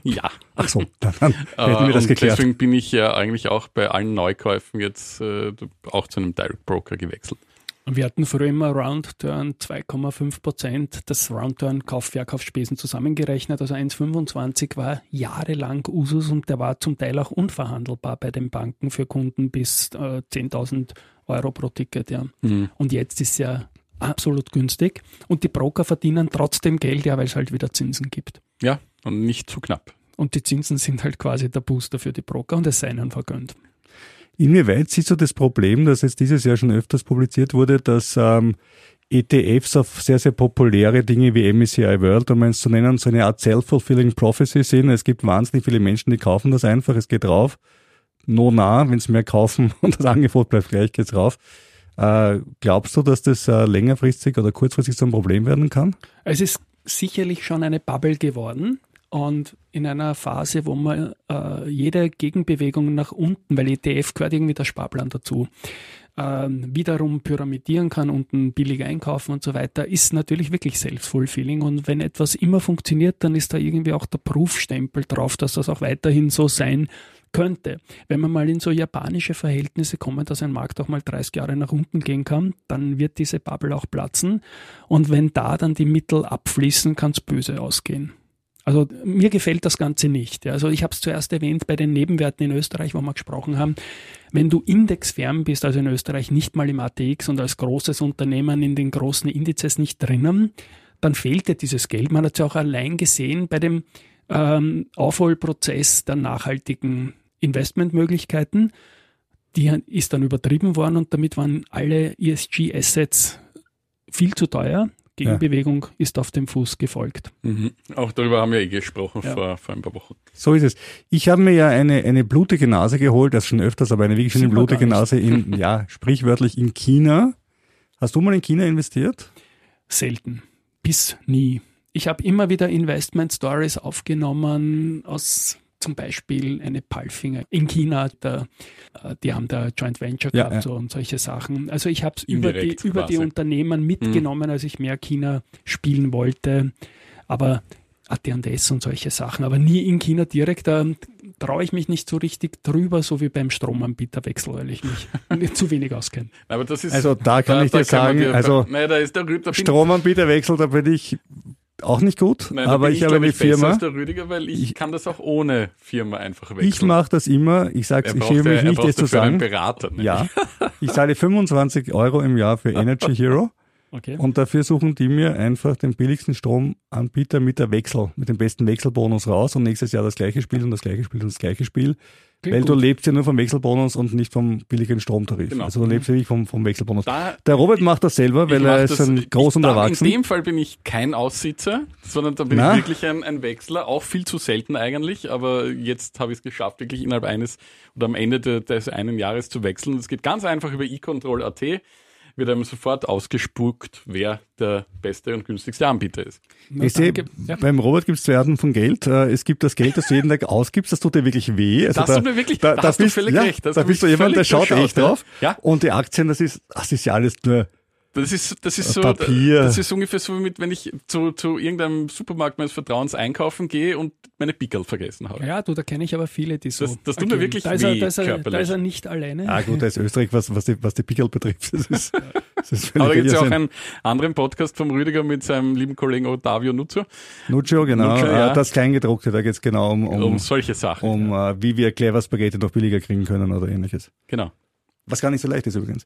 Speaker 3: Ja.
Speaker 2: Ach so, dann, dann hätten wir das
Speaker 3: und
Speaker 2: geklärt.
Speaker 3: Deswegen bin ich ja eigentlich auch bei allen Neukäufen jetzt äh, auch zu einem Direct Broker gewechselt.
Speaker 1: Wir hatten früher immer Roundturn zwei Komma fünf Prozent, das Roundturn Kauf-Verkaufsspesen zusammengerechnet, also eins Komma fünfundzwanzig war jahrelang Usus und der war zum Teil auch unverhandelbar bei den Banken für Kunden bis äh, zehntausend Euro pro Ticket. Ja. Mhm. Und jetzt ist ja absolut günstig und die Broker verdienen trotzdem Geld, ja, weil es halt wieder Zinsen gibt.
Speaker 3: Ja, und nicht zu knapp.
Speaker 1: Und die Zinsen sind halt quasi der Booster für die Broker und es sei ihnen vergönnt.
Speaker 2: Inwieweit siehst du das Problem, das jetzt dieses Jahr schon öfters publiziert wurde, dass ähm, E T Fs auf sehr, sehr populäre Dinge wie M S C I World, um es zu nennen, so eine Art self-fulfilling prophecy sind. Es gibt wahnsinnig viele Menschen, die kaufen das einfach, es geht rauf. No nah, wenn es mehr kaufen und das Angebot bleibt gleich, geht's rauf. Äh, glaubst du, dass das äh, längerfristig oder kurzfristig so ein Problem werden kann?
Speaker 1: Es ist sicherlich schon eine Bubble geworden. Und in einer Phase, wo man äh, jede Gegenbewegung nach unten, weil E T F gehört irgendwie der Sparplan dazu, äh, wiederum pyramidieren kann, unten billig einkaufen und so weiter, ist natürlich wirklich self-fulfilling. Und wenn etwas immer funktioniert, dann ist da irgendwie auch der Proof-Stempel drauf, dass das auch weiterhin so sein könnte. Wenn man mal in so japanische Verhältnisse kommt, dass ein Markt auch mal dreißig Jahre nach unten gehen kann, dann wird diese Bubble auch platzen. Und wenn da dann die Mittel abfließen, kann es böse ausgehen. Also mir gefällt das Ganze nicht. Also ich habe es zuerst erwähnt bei den Nebenwerten in Österreich, wo wir gesprochen haben. Wenn du indexfern bist, also in Österreich nicht mal im A T X und als großes Unternehmen in den großen Indizes nicht drinnen, dann fehlt dir dieses Geld. Man hat es ja auch allein gesehen bei dem ähm, Aufholprozess der nachhaltigen Investmentmöglichkeiten. Die ist dann übertrieben worden und damit waren alle E S G-Assets viel zu teuer. Gegenbewegung ja. ist auf dem Fuß gefolgt.
Speaker 3: Mhm. Auch darüber haben wir eh gesprochen
Speaker 1: ja.
Speaker 3: vor, vor ein paar Wochen.
Speaker 2: So ist es. Ich habe mir ja eine, eine blutige Nase geholt, das schon öfters, aber eine wirklich schöne blutige Nase in, ja, sprichwörtlich in China. Hast du mal in China investiert?
Speaker 1: Selten. Bis nie. Ich habe immer wieder Investment-Stories aufgenommen aus zum Beispiel eine Palfinger in China, der, die haben da Joint Venture
Speaker 2: ja,
Speaker 1: gehabt
Speaker 2: ja.
Speaker 1: so, und solche Sachen. Also ich habe es über die, über die Unternehmen mitgenommen, mhm. als ich mehr China spielen wollte. Aber A T und S und solche Sachen, aber nie in China direkt. Da traue ich mich nicht so richtig drüber, so wie beim Stromanbieterwechsel, weil ich mich zu wenig auskenne.
Speaker 3: Aber das ist,
Speaker 2: also da kann da, ich dir sagen, dir, also
Speaker 3: nein, da ist der, da
Speaker 2: Stromanbieterwechsel, da bin ich auch nicht gut,
Speaker 3: Nein,
Speaker 2: aber ich, ich habe eine
Speaker 3: ich
Speaker 2: Firma.
Speaker 3: Als der Rüdiger, weil ich, ich kann das auch ohne Firma einfach wechseln.
Speaker 2: Ich mache das immer, ich sag's, ich schäme mich nicht, das zu sagen.
Speaker 3: Berater, ne?
Speaker 2: Ja, ich zahle fünfundzwanzig Euro im Jahr für Energy Hero.
Speaker 1: Okay.
Speaker 2: Und dafür suchen die mir einfach den billigsten Stromanbieter mit der Wechsel, mit dem besten Wechselbonus raus und nächstes Jahr das gleiche Spiel und das gleiche Spiel und das gleiche Spiel. Klingt weil gut. Du lebst ja nur vom Wechselbonus und nicht vom billigen Stromtarif. Genau. Also du lebst ja wirklich vom, vom Wechselbonus. Da, der Robert macht das selber, weil er ist ein groß und erwachsen.
Speaker 3: In dem Fall bin ich kein Aussitzer, sondern da bin Na? ich wirklich ein, ein Wechsler, auch viel zu selten eigentlich, aber jetzt habe ich es geschafft, wirklich innerhalb eines oder am Ende de, des einen Jahres zu wechseln. Es geht ganz einfach über e-control punkt at. Wird einem sofort ausgespuckt, wer der beste und günstigste Anbieter ist.
Speaker 2: Na, ich sehe, ja. beim Robert gibt es zwei Arten von Geld. Es gibt das Geld, das du jeden Tag ausgibst, das tut dir wirklich weh.
Speaker 3: Also das da, tut mir wirklich,
Speaker 2: da,
Speaker 3: da,
Speaker 2: da
Speaker 3: hast
Speaker 2: bist,
Speaker 3: du völlig
Speaker 2: ja,
Speaker 3: recht.
Speaker 2: Da bist du jemand, der schaut echt drauf.
Speaker 3: Ja.
Speaker 2: Und die Aktien, das ist, das ist ja alles nur
Speaker 3: Das ist, das ist so,
Speaker 2: Papier.
Speaker 3: Das ist ungefähr so, mit, wenn ich zu, zu irgendeinem Supermarkt meines Vertrauens einkaufen gehe und meine Pickel vergessen habe.
Speaker 1: Ja, du, da kenne ich aber viele, die so.
Speaker 3: Das, das tut mir wirklich
Speaker 1: da ist
Speaker 3: weh,
Speaker 1: er, da, ist er,
Speaker 3: körperlich.
Speaker 1: da ist er nicht alleine.
Speaker 2: Ah gut, da ist Österreich, was, was die, was die Pickel betrifft. Das ist, das ist
Speaker 3: aber da gibt es ja auch einen anderen Podcast vom Rüdiger mit seinem lieben Kollegen Ottavio Nuccio.
Speaker 2: Nuccio, genau.
Speaker 3: Nuccio, ja.
Speaker 2: Das Kleingedruckte, da geht es genau um, um,
Speaker 3: um solche Sachen.
Speaker 2: Um ja. uh, wie wir Clever Spaghetti noch billiger kriegen können oder ähnliches.
Speaker 3: Genau.
Speaker 2: Was gar nicht so leicht ist übrigens.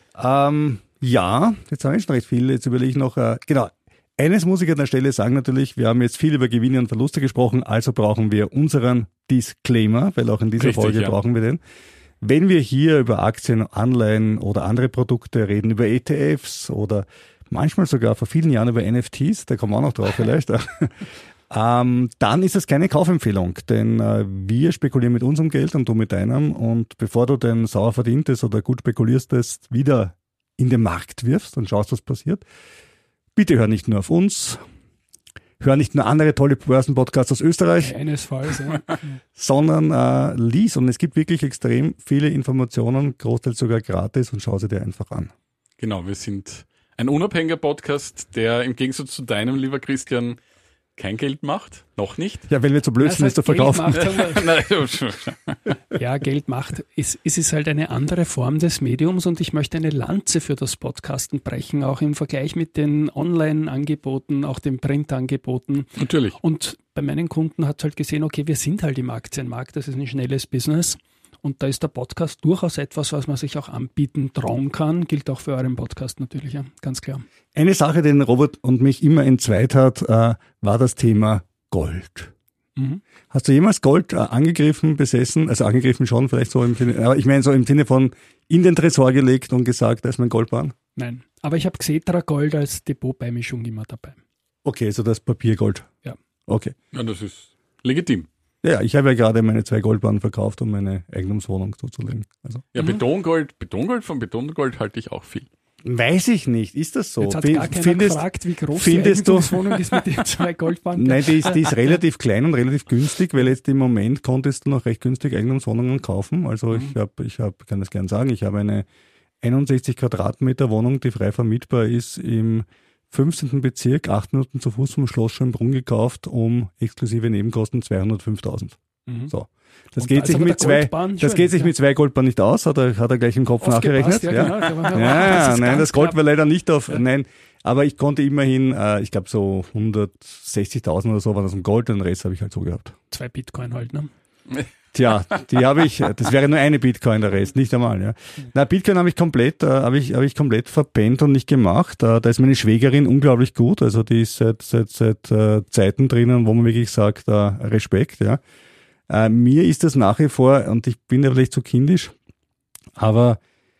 Speaker 2: Ähm, ja, jetzt habe ich schon recht viel. Jetzt überlege ich noch, äh, genau. Eines muss ich an der Stelle sagen natürlich, wir haben jetzt viel über Gewinne und Verluste gesprochen, also brauchen wir unseren Disclaimer, weil auch in dieser
Speaker 3: Richtig,
Speaker 2: Folge
Speaker 3: ja.
Speaker 2: brauchen wir den. Wenn wir hier über Aktien, Anleihen oder andere Produkte reden, über E T Fs oder manchmal sogar vor vielen Jahren über N F Ts, da kommen wir auch noch drauf vielleicht, ähm, dann ist es keine Kaufempfehlung, denn äh, wir spekulieren mit unserem Geld und du mit deinem und bevor du dein sauer verdientes oder gut spekuliertes wieder in den Markt wirfst und schaust, was passiert, bitte hör nicht nur auf uns, hör nicht nur andere tolle Börsenpodcasts aus Österreich,
Speaker 1: Keinesfalls, ja.
Speaker 2: sondern äh, lies. Und es gibt wirklich extrem viele Informationen, großteils sogar gratis und schau sie dir einfach an.
Speaker 3: Genau, wir sind ein unabhängiger Podcast, der im Gegensatz zu deinem, lieber Christian, kein Geld macht, noch nicht.
Speaker 2: Ja, weil wir zu blöd sind, es zu verkaufen.
Speaker 1: Ja, Geld macht. Es, es ist halt eine andere Form des Mediums und ich möchte eine Lanze für das Podcasten brechen, auch im Vergleich mit den Online-Angeboten, auch den Print-Angeboten.
Speaker 3: Natürlich.
Speaker 1: Und bei meinen Kunden hat es halt gesehen, okay, wir sind halt im Aktienmarkt, das ist ein schnelles Business. Und da ist der Podcast durchaus etwas, was man sich auch anbieten trauen kann. Gilt auch für euren Podcast natürlich, ja, ganz klar.
Speaker 2: Eine Sache, die den Robert und mich immer entzweit hat, äh, war das Thema Gold.
Speaker 1: Mhm.
Speaker 2: Hast du jemals Gold äh, angegriffen, besessen? Also angegriffen schon, vielleicht so im Sinne, aber ich meine so im Sinne von in den Tresor gelegt und gesagt, da ist mein Goldbahn?
Speaker 1: Nein, aber ich habe Xetra Gold als Depotbeimischung immer dabei.
Speaker 2: Okay, also das Papiergold.
Speaker 1: Ja.
Speaker 2: Okay.
Speaker 3: Ja, das ist legitim.
Speaker 2: Ja, ich habe ja gerade meine zwei Goldbahnen verkauft, um meine Eigentumswohnung zuzulegen. Also.
Speaker 3: Ja,
Speaker 1: Mhm.
Speaker 3: Betongold, Betongold von Betongold halte ich auch viel.
Speaker 2: Weiß ich nicht, ist das so?
Speaker 1: Jetzt hat
Speaker 2: Fin-
Speaker 1: gar keiner
Speaker 2: findest,
Speaker 1: gefragt, wie groß
Speaker 2: findest
Speaker 1: die
Speaker 2: du-
Speaker 1: Eigentumswohnung ist mit den zwei Goldbanken.
Speaker 2: Nein, die ist, die ist relativ klein und relativ günstig, weil jetzt im Moment konntest du noch recht günstig Eigentumswohnungen kaufen. Also ich habe, ich habe, kann das gern sagen, ich habe eine einundsechzig Quadratmeter Wohnung, die frei vermietbar ist, im fünfzehnten Bezirk, acht Minuten zu Fuß vom Schloss Schönbrunn gekauft, um exklusive Nebenkosten zweihundertfünftausend.
Speaker 1: Mhm.
Speaker 2: So. Das
Speaker 1: Und
Speaker 2: geht
Speaker 1: da ist
Speaker 2: sich
Speaker 1: aber
Speaker 2: mit
Speaker 1: der
Speaker 2: zwei,
Speaker 1: Goldbahn
Speaker 2: das
Speaker 1: schön,
Speaker 2: geht sich
Speaker 1: ja.
Speaker 2: mit zwei Goldbahnen nicht aus, hat er, hat er gleich im Kopf nachgerechnet.
Speaker 1: Aufgepasst, ja, genau. Ja,
Speaker 2: Ja,
Speaker 1: das
Speaker 2: ja
Speaker 1: ist
Speaker 2: nein,
Speaker 1: ganz
Speaker 2: das Gold
Speaker 1: knapp.
Speaker 2: war leider nicht auf,
Speaker 1: Ja.
Speaker 2: nein, aber ich konnte immerhin, äh, ich glaube so hundertsechzigtausend oder so war das im Gold, den Rest habe ich halt so gehabt.
Speaker 1: Zwei Bitcoin halt, ne?
Speaker 2: Tja, die habe ich, das wäre nur eine Bitcoin, der Rest, nicht einmal, ja. Na, Bitcoin habe ich komplett, äh, habe ich, habe ich komplett verpennt und nicht gemacht. Äh, da ist meine Schwägerin unglaublich gut, also die ist seit, seit, seit äh, Zeiten drinnen, wo man wirklich sagt, äh, Respekt, ja. Äh, mir ist das nach wie vor, und ich bin ja vielleicht zu kindisch, aber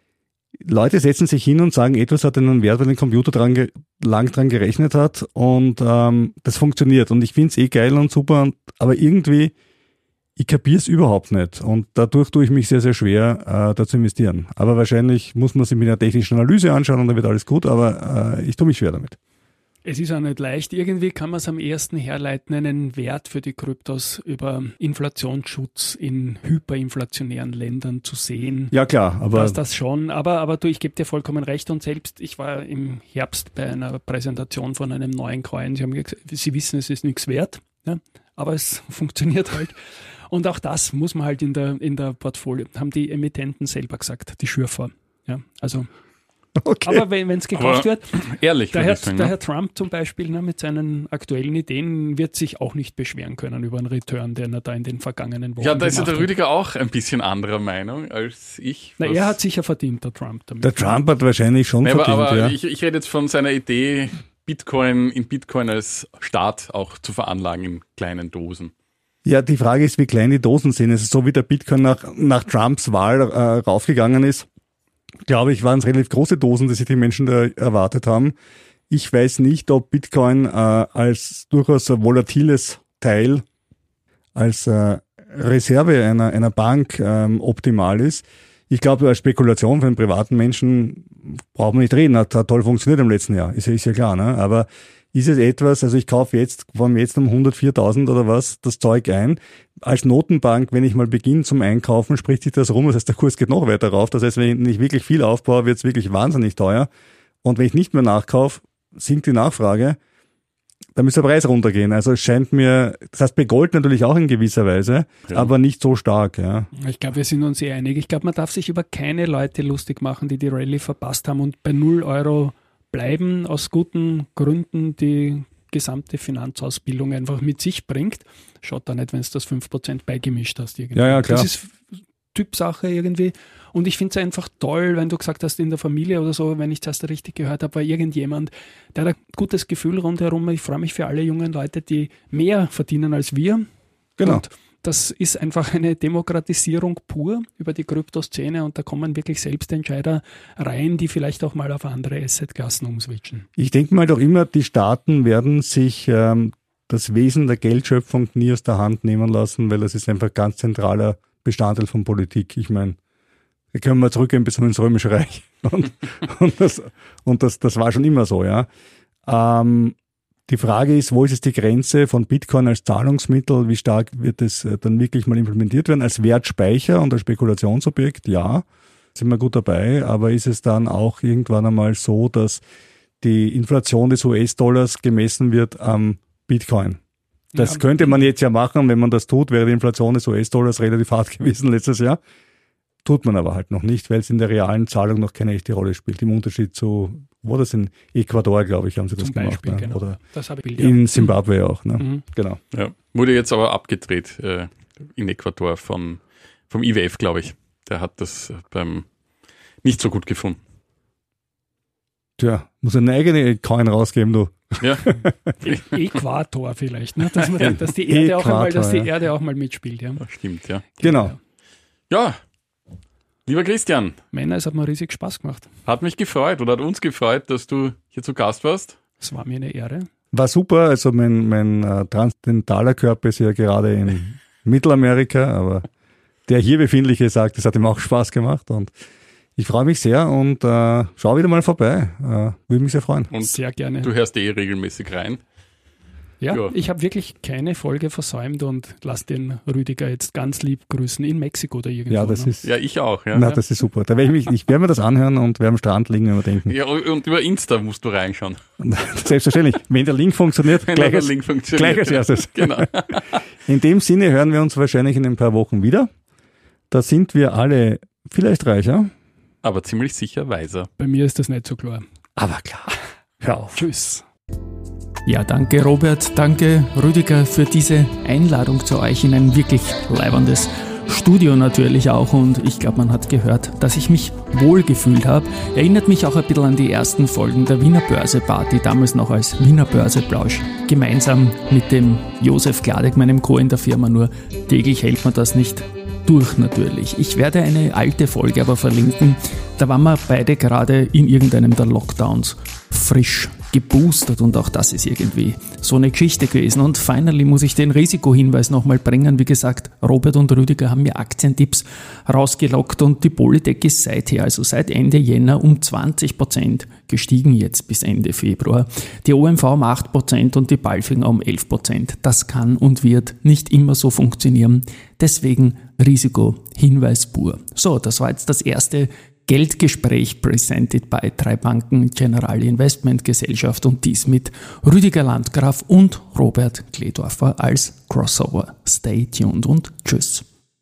Speaker 2: Leute setzen sich hin und sagen, etwas hat einen Wert, weil ein Computer dran ge- lang dran gerechnet hat und ähm, das funktioniert. Und ich finde es eh geil und super, und, aber irgendwie, ich kapiere es überhaupt nicht. Und dadurch tue ich mich sehr, sehr schwer, äh, da zu investieren. Aber wahrscheinlich muss man sich mit einer technischen Analyse anschauen und dann wird alles gut, aber äh, ich tue mich schwer damit.
Speaker 1: Es ist auch nicht leicht. Irgendwie kann man es am ersten herleiten, einen Wert für die Kryptos über Inflationsschutz in hyperinflationären Ländern zu sehen.
Speaker 2: Ja klar, aber
Speaker 1: Das, das schon, aber, aber du, ich gebe dir vollkommen recht und selbst, ich war im Herbst bei einer Präsentation von einem neuen Coin, sie haben gesagt, sie wissen, es ist nichts wert, ja, aber es funktioniert halt. Und auch das muss man halt in der, in der Portfolio, haben die Emittenten selber gesagt, die Schürfer. Ja, also,
Speaker 2: okay.
Speaker 1: aber wenn es gekauft
Speaker 3: Aber
Speaker 1: wird,
Speaker 3: Ehrlich,
Speaker 1: der
Speaker 3: würde
Speaker 1: Herr,
Speaker 3: ich sagen.
Speaker 1: der
Speaker 3: ne?
Speaker 1: Herr Trump zum Beispiel ne, mit seinen aktuellen Ideen wird sich auch nicht beschweren können über einen Return, den er da in den vergangenen Wochen
Speaker 3: Ja, da ist ja
Speaker 1: gemacht
Speaker 3: der
Speaker 1: hat.
Speaker 3: Rüdiger auch ein bisschen anderer Meinung als ich.
Speaker 1: Na,
Speaker 3: was-
Speaker 1: er hat sicher verdient, der Trump. Damit.
Speaker 2: der Trump hat wahrscheinlich schon
Speaker 3: Nee, aber,
Speaker 2: verdient,
Speaker 3: aber
Speaker 2: ja.
Speaker 3: ich, ich rede jetzt von seiner Idee, Bitcoin in Bitcoin als Staat auch zu veranlagen in kleinen Dosen.
Speaker 2: Ja, die Frage ist, wie klein die Dosen sind. Es ist so, wie der Bitcoin nach, nach Trumps Wahl äh, raufgegangen ist, glaube ich, waren es relativ große Dosen, die sich die Menschen da erwartet haben. Ich weiß nicht, ob Bitcoin äh, als durchaus ein volatiles Teil, als äh, Reserve einer, einer Bank ähm, optimal ist. Ich glaube, als Spekulation für einen privaten Menschen braucht man nicht reden. Hat, hat toll funktioniert im letzten Jahr, ist ja, ist ja klar, ne? Aber ist es etwas, also ich kaufe jetzt, vor allem jetzt um hundertviertausend oder was, das Zeug ein. Als Notenbank, wenn ich mal beginne zum Einkaufen, spricht sich das rum, das heißt, der Kurs geht noch weiter rauf. Das heißt, wenn ich wirklich viel aufbaue, wird es wirklich wahnsinnig teuer. Und wenn ich nicht mehr nachkaufe, sinkt die Nachfrage, dann müsste der Preis runtergehen. Also es scheint mir, das heißt bei Gold natürlich auch in gewisser Weise,
Speaker 3: Ja.
Speaker 2: aber nicht so stark, ja.
Speaker 1: Ich glaube, wir sind uns eh einig. Ich glaube, man darf sich über keine Leute lustig machen, die die Rallye verpasst haben und bei null Euro bleiben, aus guten Gründen die gesamte Finanzausbildung einfach mit sich bringt. Schaut da nicht, wenn du das fünf Prozent beigemischt hast. Irgendwie.
Speaker 2: Ja, ja, klar.
Speaker 1: Das ist Typsache irgendwie. Und ich finde es einfach toll, wenn du gesagt hast, in der Familie oder so, wenn ich das richtig gehört habe, war irgendjemand, der hat ein gutes Gefühl rundherum. Ich freue mich für alle jungen Leute, die mehr verdienen als wir.
Speaker 2: Genau.
Speaker 1: Und das ist einfach eine Demokratisierung pur über die Kryptoszene und da kommen wirklich Selbstentscheider rein, die vielleicht auch mal auf andere Assetklassen umswitchen.
Speaker 2: Ich denke mal doch immer, die Staaten werden sich ähm, das Wesen der Geldschöpfung nie aus der Hand nehmen lassen, weil das ist einfach ganz zentraler Bestandteil von Politik. Ich meine, da können wir zurückgehen bis ins Römische Reich. Und, und, das, und das, das war schon immer so, ja. Ähm, die Frage ist, wo ist es die Grenze von Bitcoin als Zahlungsmittel? Wie stark wird es äh, dann wirklich mal implementiert werden? Als Wertspeicher und als Spekulationsobjekt, ja, sind wir gut dabei. Aber ist es dann auch irgendwann einmal so, dass die Inflation des U S-Dollars gemessen wird am Bitcoin? Das
Speaker 1: Ja,
Speaker 2: könnte man jetzt ja machen, wenn man das tut, wäre die Inflation des U S-Dollars relativ hart gewesen letztes Jahr. Tut man aber halt noch nicht, weil es in der realen Zahlung noch keine echte Rolle spielt. Im Unterschied zu, wo das in Ecuador, glaube ich, haben sie das
Speaker 1: Zum
Speaker 2: gemacht.
Speaker 1: Beispiel,
Speaker 2: Ne?
Speaker 1: genau.
Speaker 2: Oder
Speaker 1: Das habe ich Bild, ja.
Speaker 2: in Zimbabwe auch. Ne?
Speaker 1: Mhm.
Speaker 2: Genau.
Speaker 3: Ja. Wurde jetzt aber abgedreht äh, in Ecuador von, vom I W F, glaube ich. Der hat das beim nicht so gut gefunden.
Speaker 2: Tja, muss eine eigene Coin rausgeben, du.
Speaker 3: Ja,
Speaker 1: Äquator vielleicht, ne? dass, man, dass, die Erde auch einmal, dass die
Speaker 2: Äquator, ja.
Speaker 1: Erde auch mal mitspielt. Ja.
Speaker 3: stimmt, ja.
Speaker 2: Genau.
Speaker 3: Ja, lieber Christian,
Speaker 1: Männer, es hat mir riesig Spaß gemacht.
Speaker 3: hat mich gefreut oder hat uns gefreut, dass du hier zu Gast warst.
Speaker 1: Es war mir eine Ehre.
Speaker 2: War super, also mein, mein äh, transzendentaler Körper ist ja gerade in Mittelamerika, aber der hier befindliche sagt, es hat ihm auch Spaß gemacht und ich freue mich sehr und äh, schau wieder mal vorbei. Äh, würde mich sehr freuen.
Speaker 3: Und
Speaker 1: Sehr gerne.
Speaker 3: du hörst eh regelmäßig rein.
Speaker 1: Ja,
Speaker 3: Ja.
Speaker 1: ich habe wirklich keine Folge versäumt und lass den Rüdiger jetzt ganz lieb grüßen in Mexiko oder irgendwo.
Speaker 2: Ja, das
Speaker 1: ne?
Speaker 2: ist,
Speaker 3: Ja, ich auch. Ja,
Speaker 2: na, das ist super. Da werde ich mich, ich werde mir das anhören und werde am Strand liegen und mir denken.
Speaker 3: ja und über Insta musst du reinschauen.
Speaker 2: Selbstverständlich. Wenn der Link funktioniert,
Speaker 3: Wenn
Speaker 2: gleich
Speaker 3: der
Speaker 2: als,
Speaker 3: Link funktioniert.
Speaker 2: gleich als erstes.
Speaker 3: Genau.
Speaker 2: In dem Sinne hören wir uns wahrscheinlich in ein paar Wochen wieder. Da sind wir alle vielleicht reicher.
Speaker 3: Aber ziemlich sicher weiser.
Speaker 1: Bei mir ist das nicht so klar.
Speaker 2: Aber klar. Hör auf.
Speaker 1: Tschüss. Ja, danke Robert, danke Rüdiger für diese Einladung zu euch in ein wirklich leibendes Studio natürlich auch und ich glaube, man hat gehört, dass ich mich wohl gefühlt habe. Erinnert mich auch ein bisschen an die ersten Folgen der Wiener Börse Party, damals noch als Wiener Börse Plausch, gemeinsam mit dem Josef Gladek, meinem Co. in der Firma, nur täglich hält man das nicht durch natürlich. Ich werde eine alte Folge aber verlinken, da waren wir beide gerade in irgendeinem der Lockdowns frisch geboostert und auch das ist irgendwie so eine Geschichte gewesen. Und finally muss ich den Risikohinweis nochmal bringen. Wie gesagt, Robert und Rüdiger haben mir Aktientipps rausgelockt und die Polytech ist seither, also seit Ende Jänner, um zwanzig Prozent gestiegen, jetzt bis Ende Februar. Die O M V um acht Prozent und die Palfinger um elf Prozent. Das kann und wird nicht immer so funktionieren. Deswegen Risikohinweis pur. So, das war jetzt das erste Geldgespräch presented by drei Banken General Investment Gesellschaft und dies mit Rüdiger Landgraf und Robert Kledorfer als Crossover. Stay tuned und tschüss.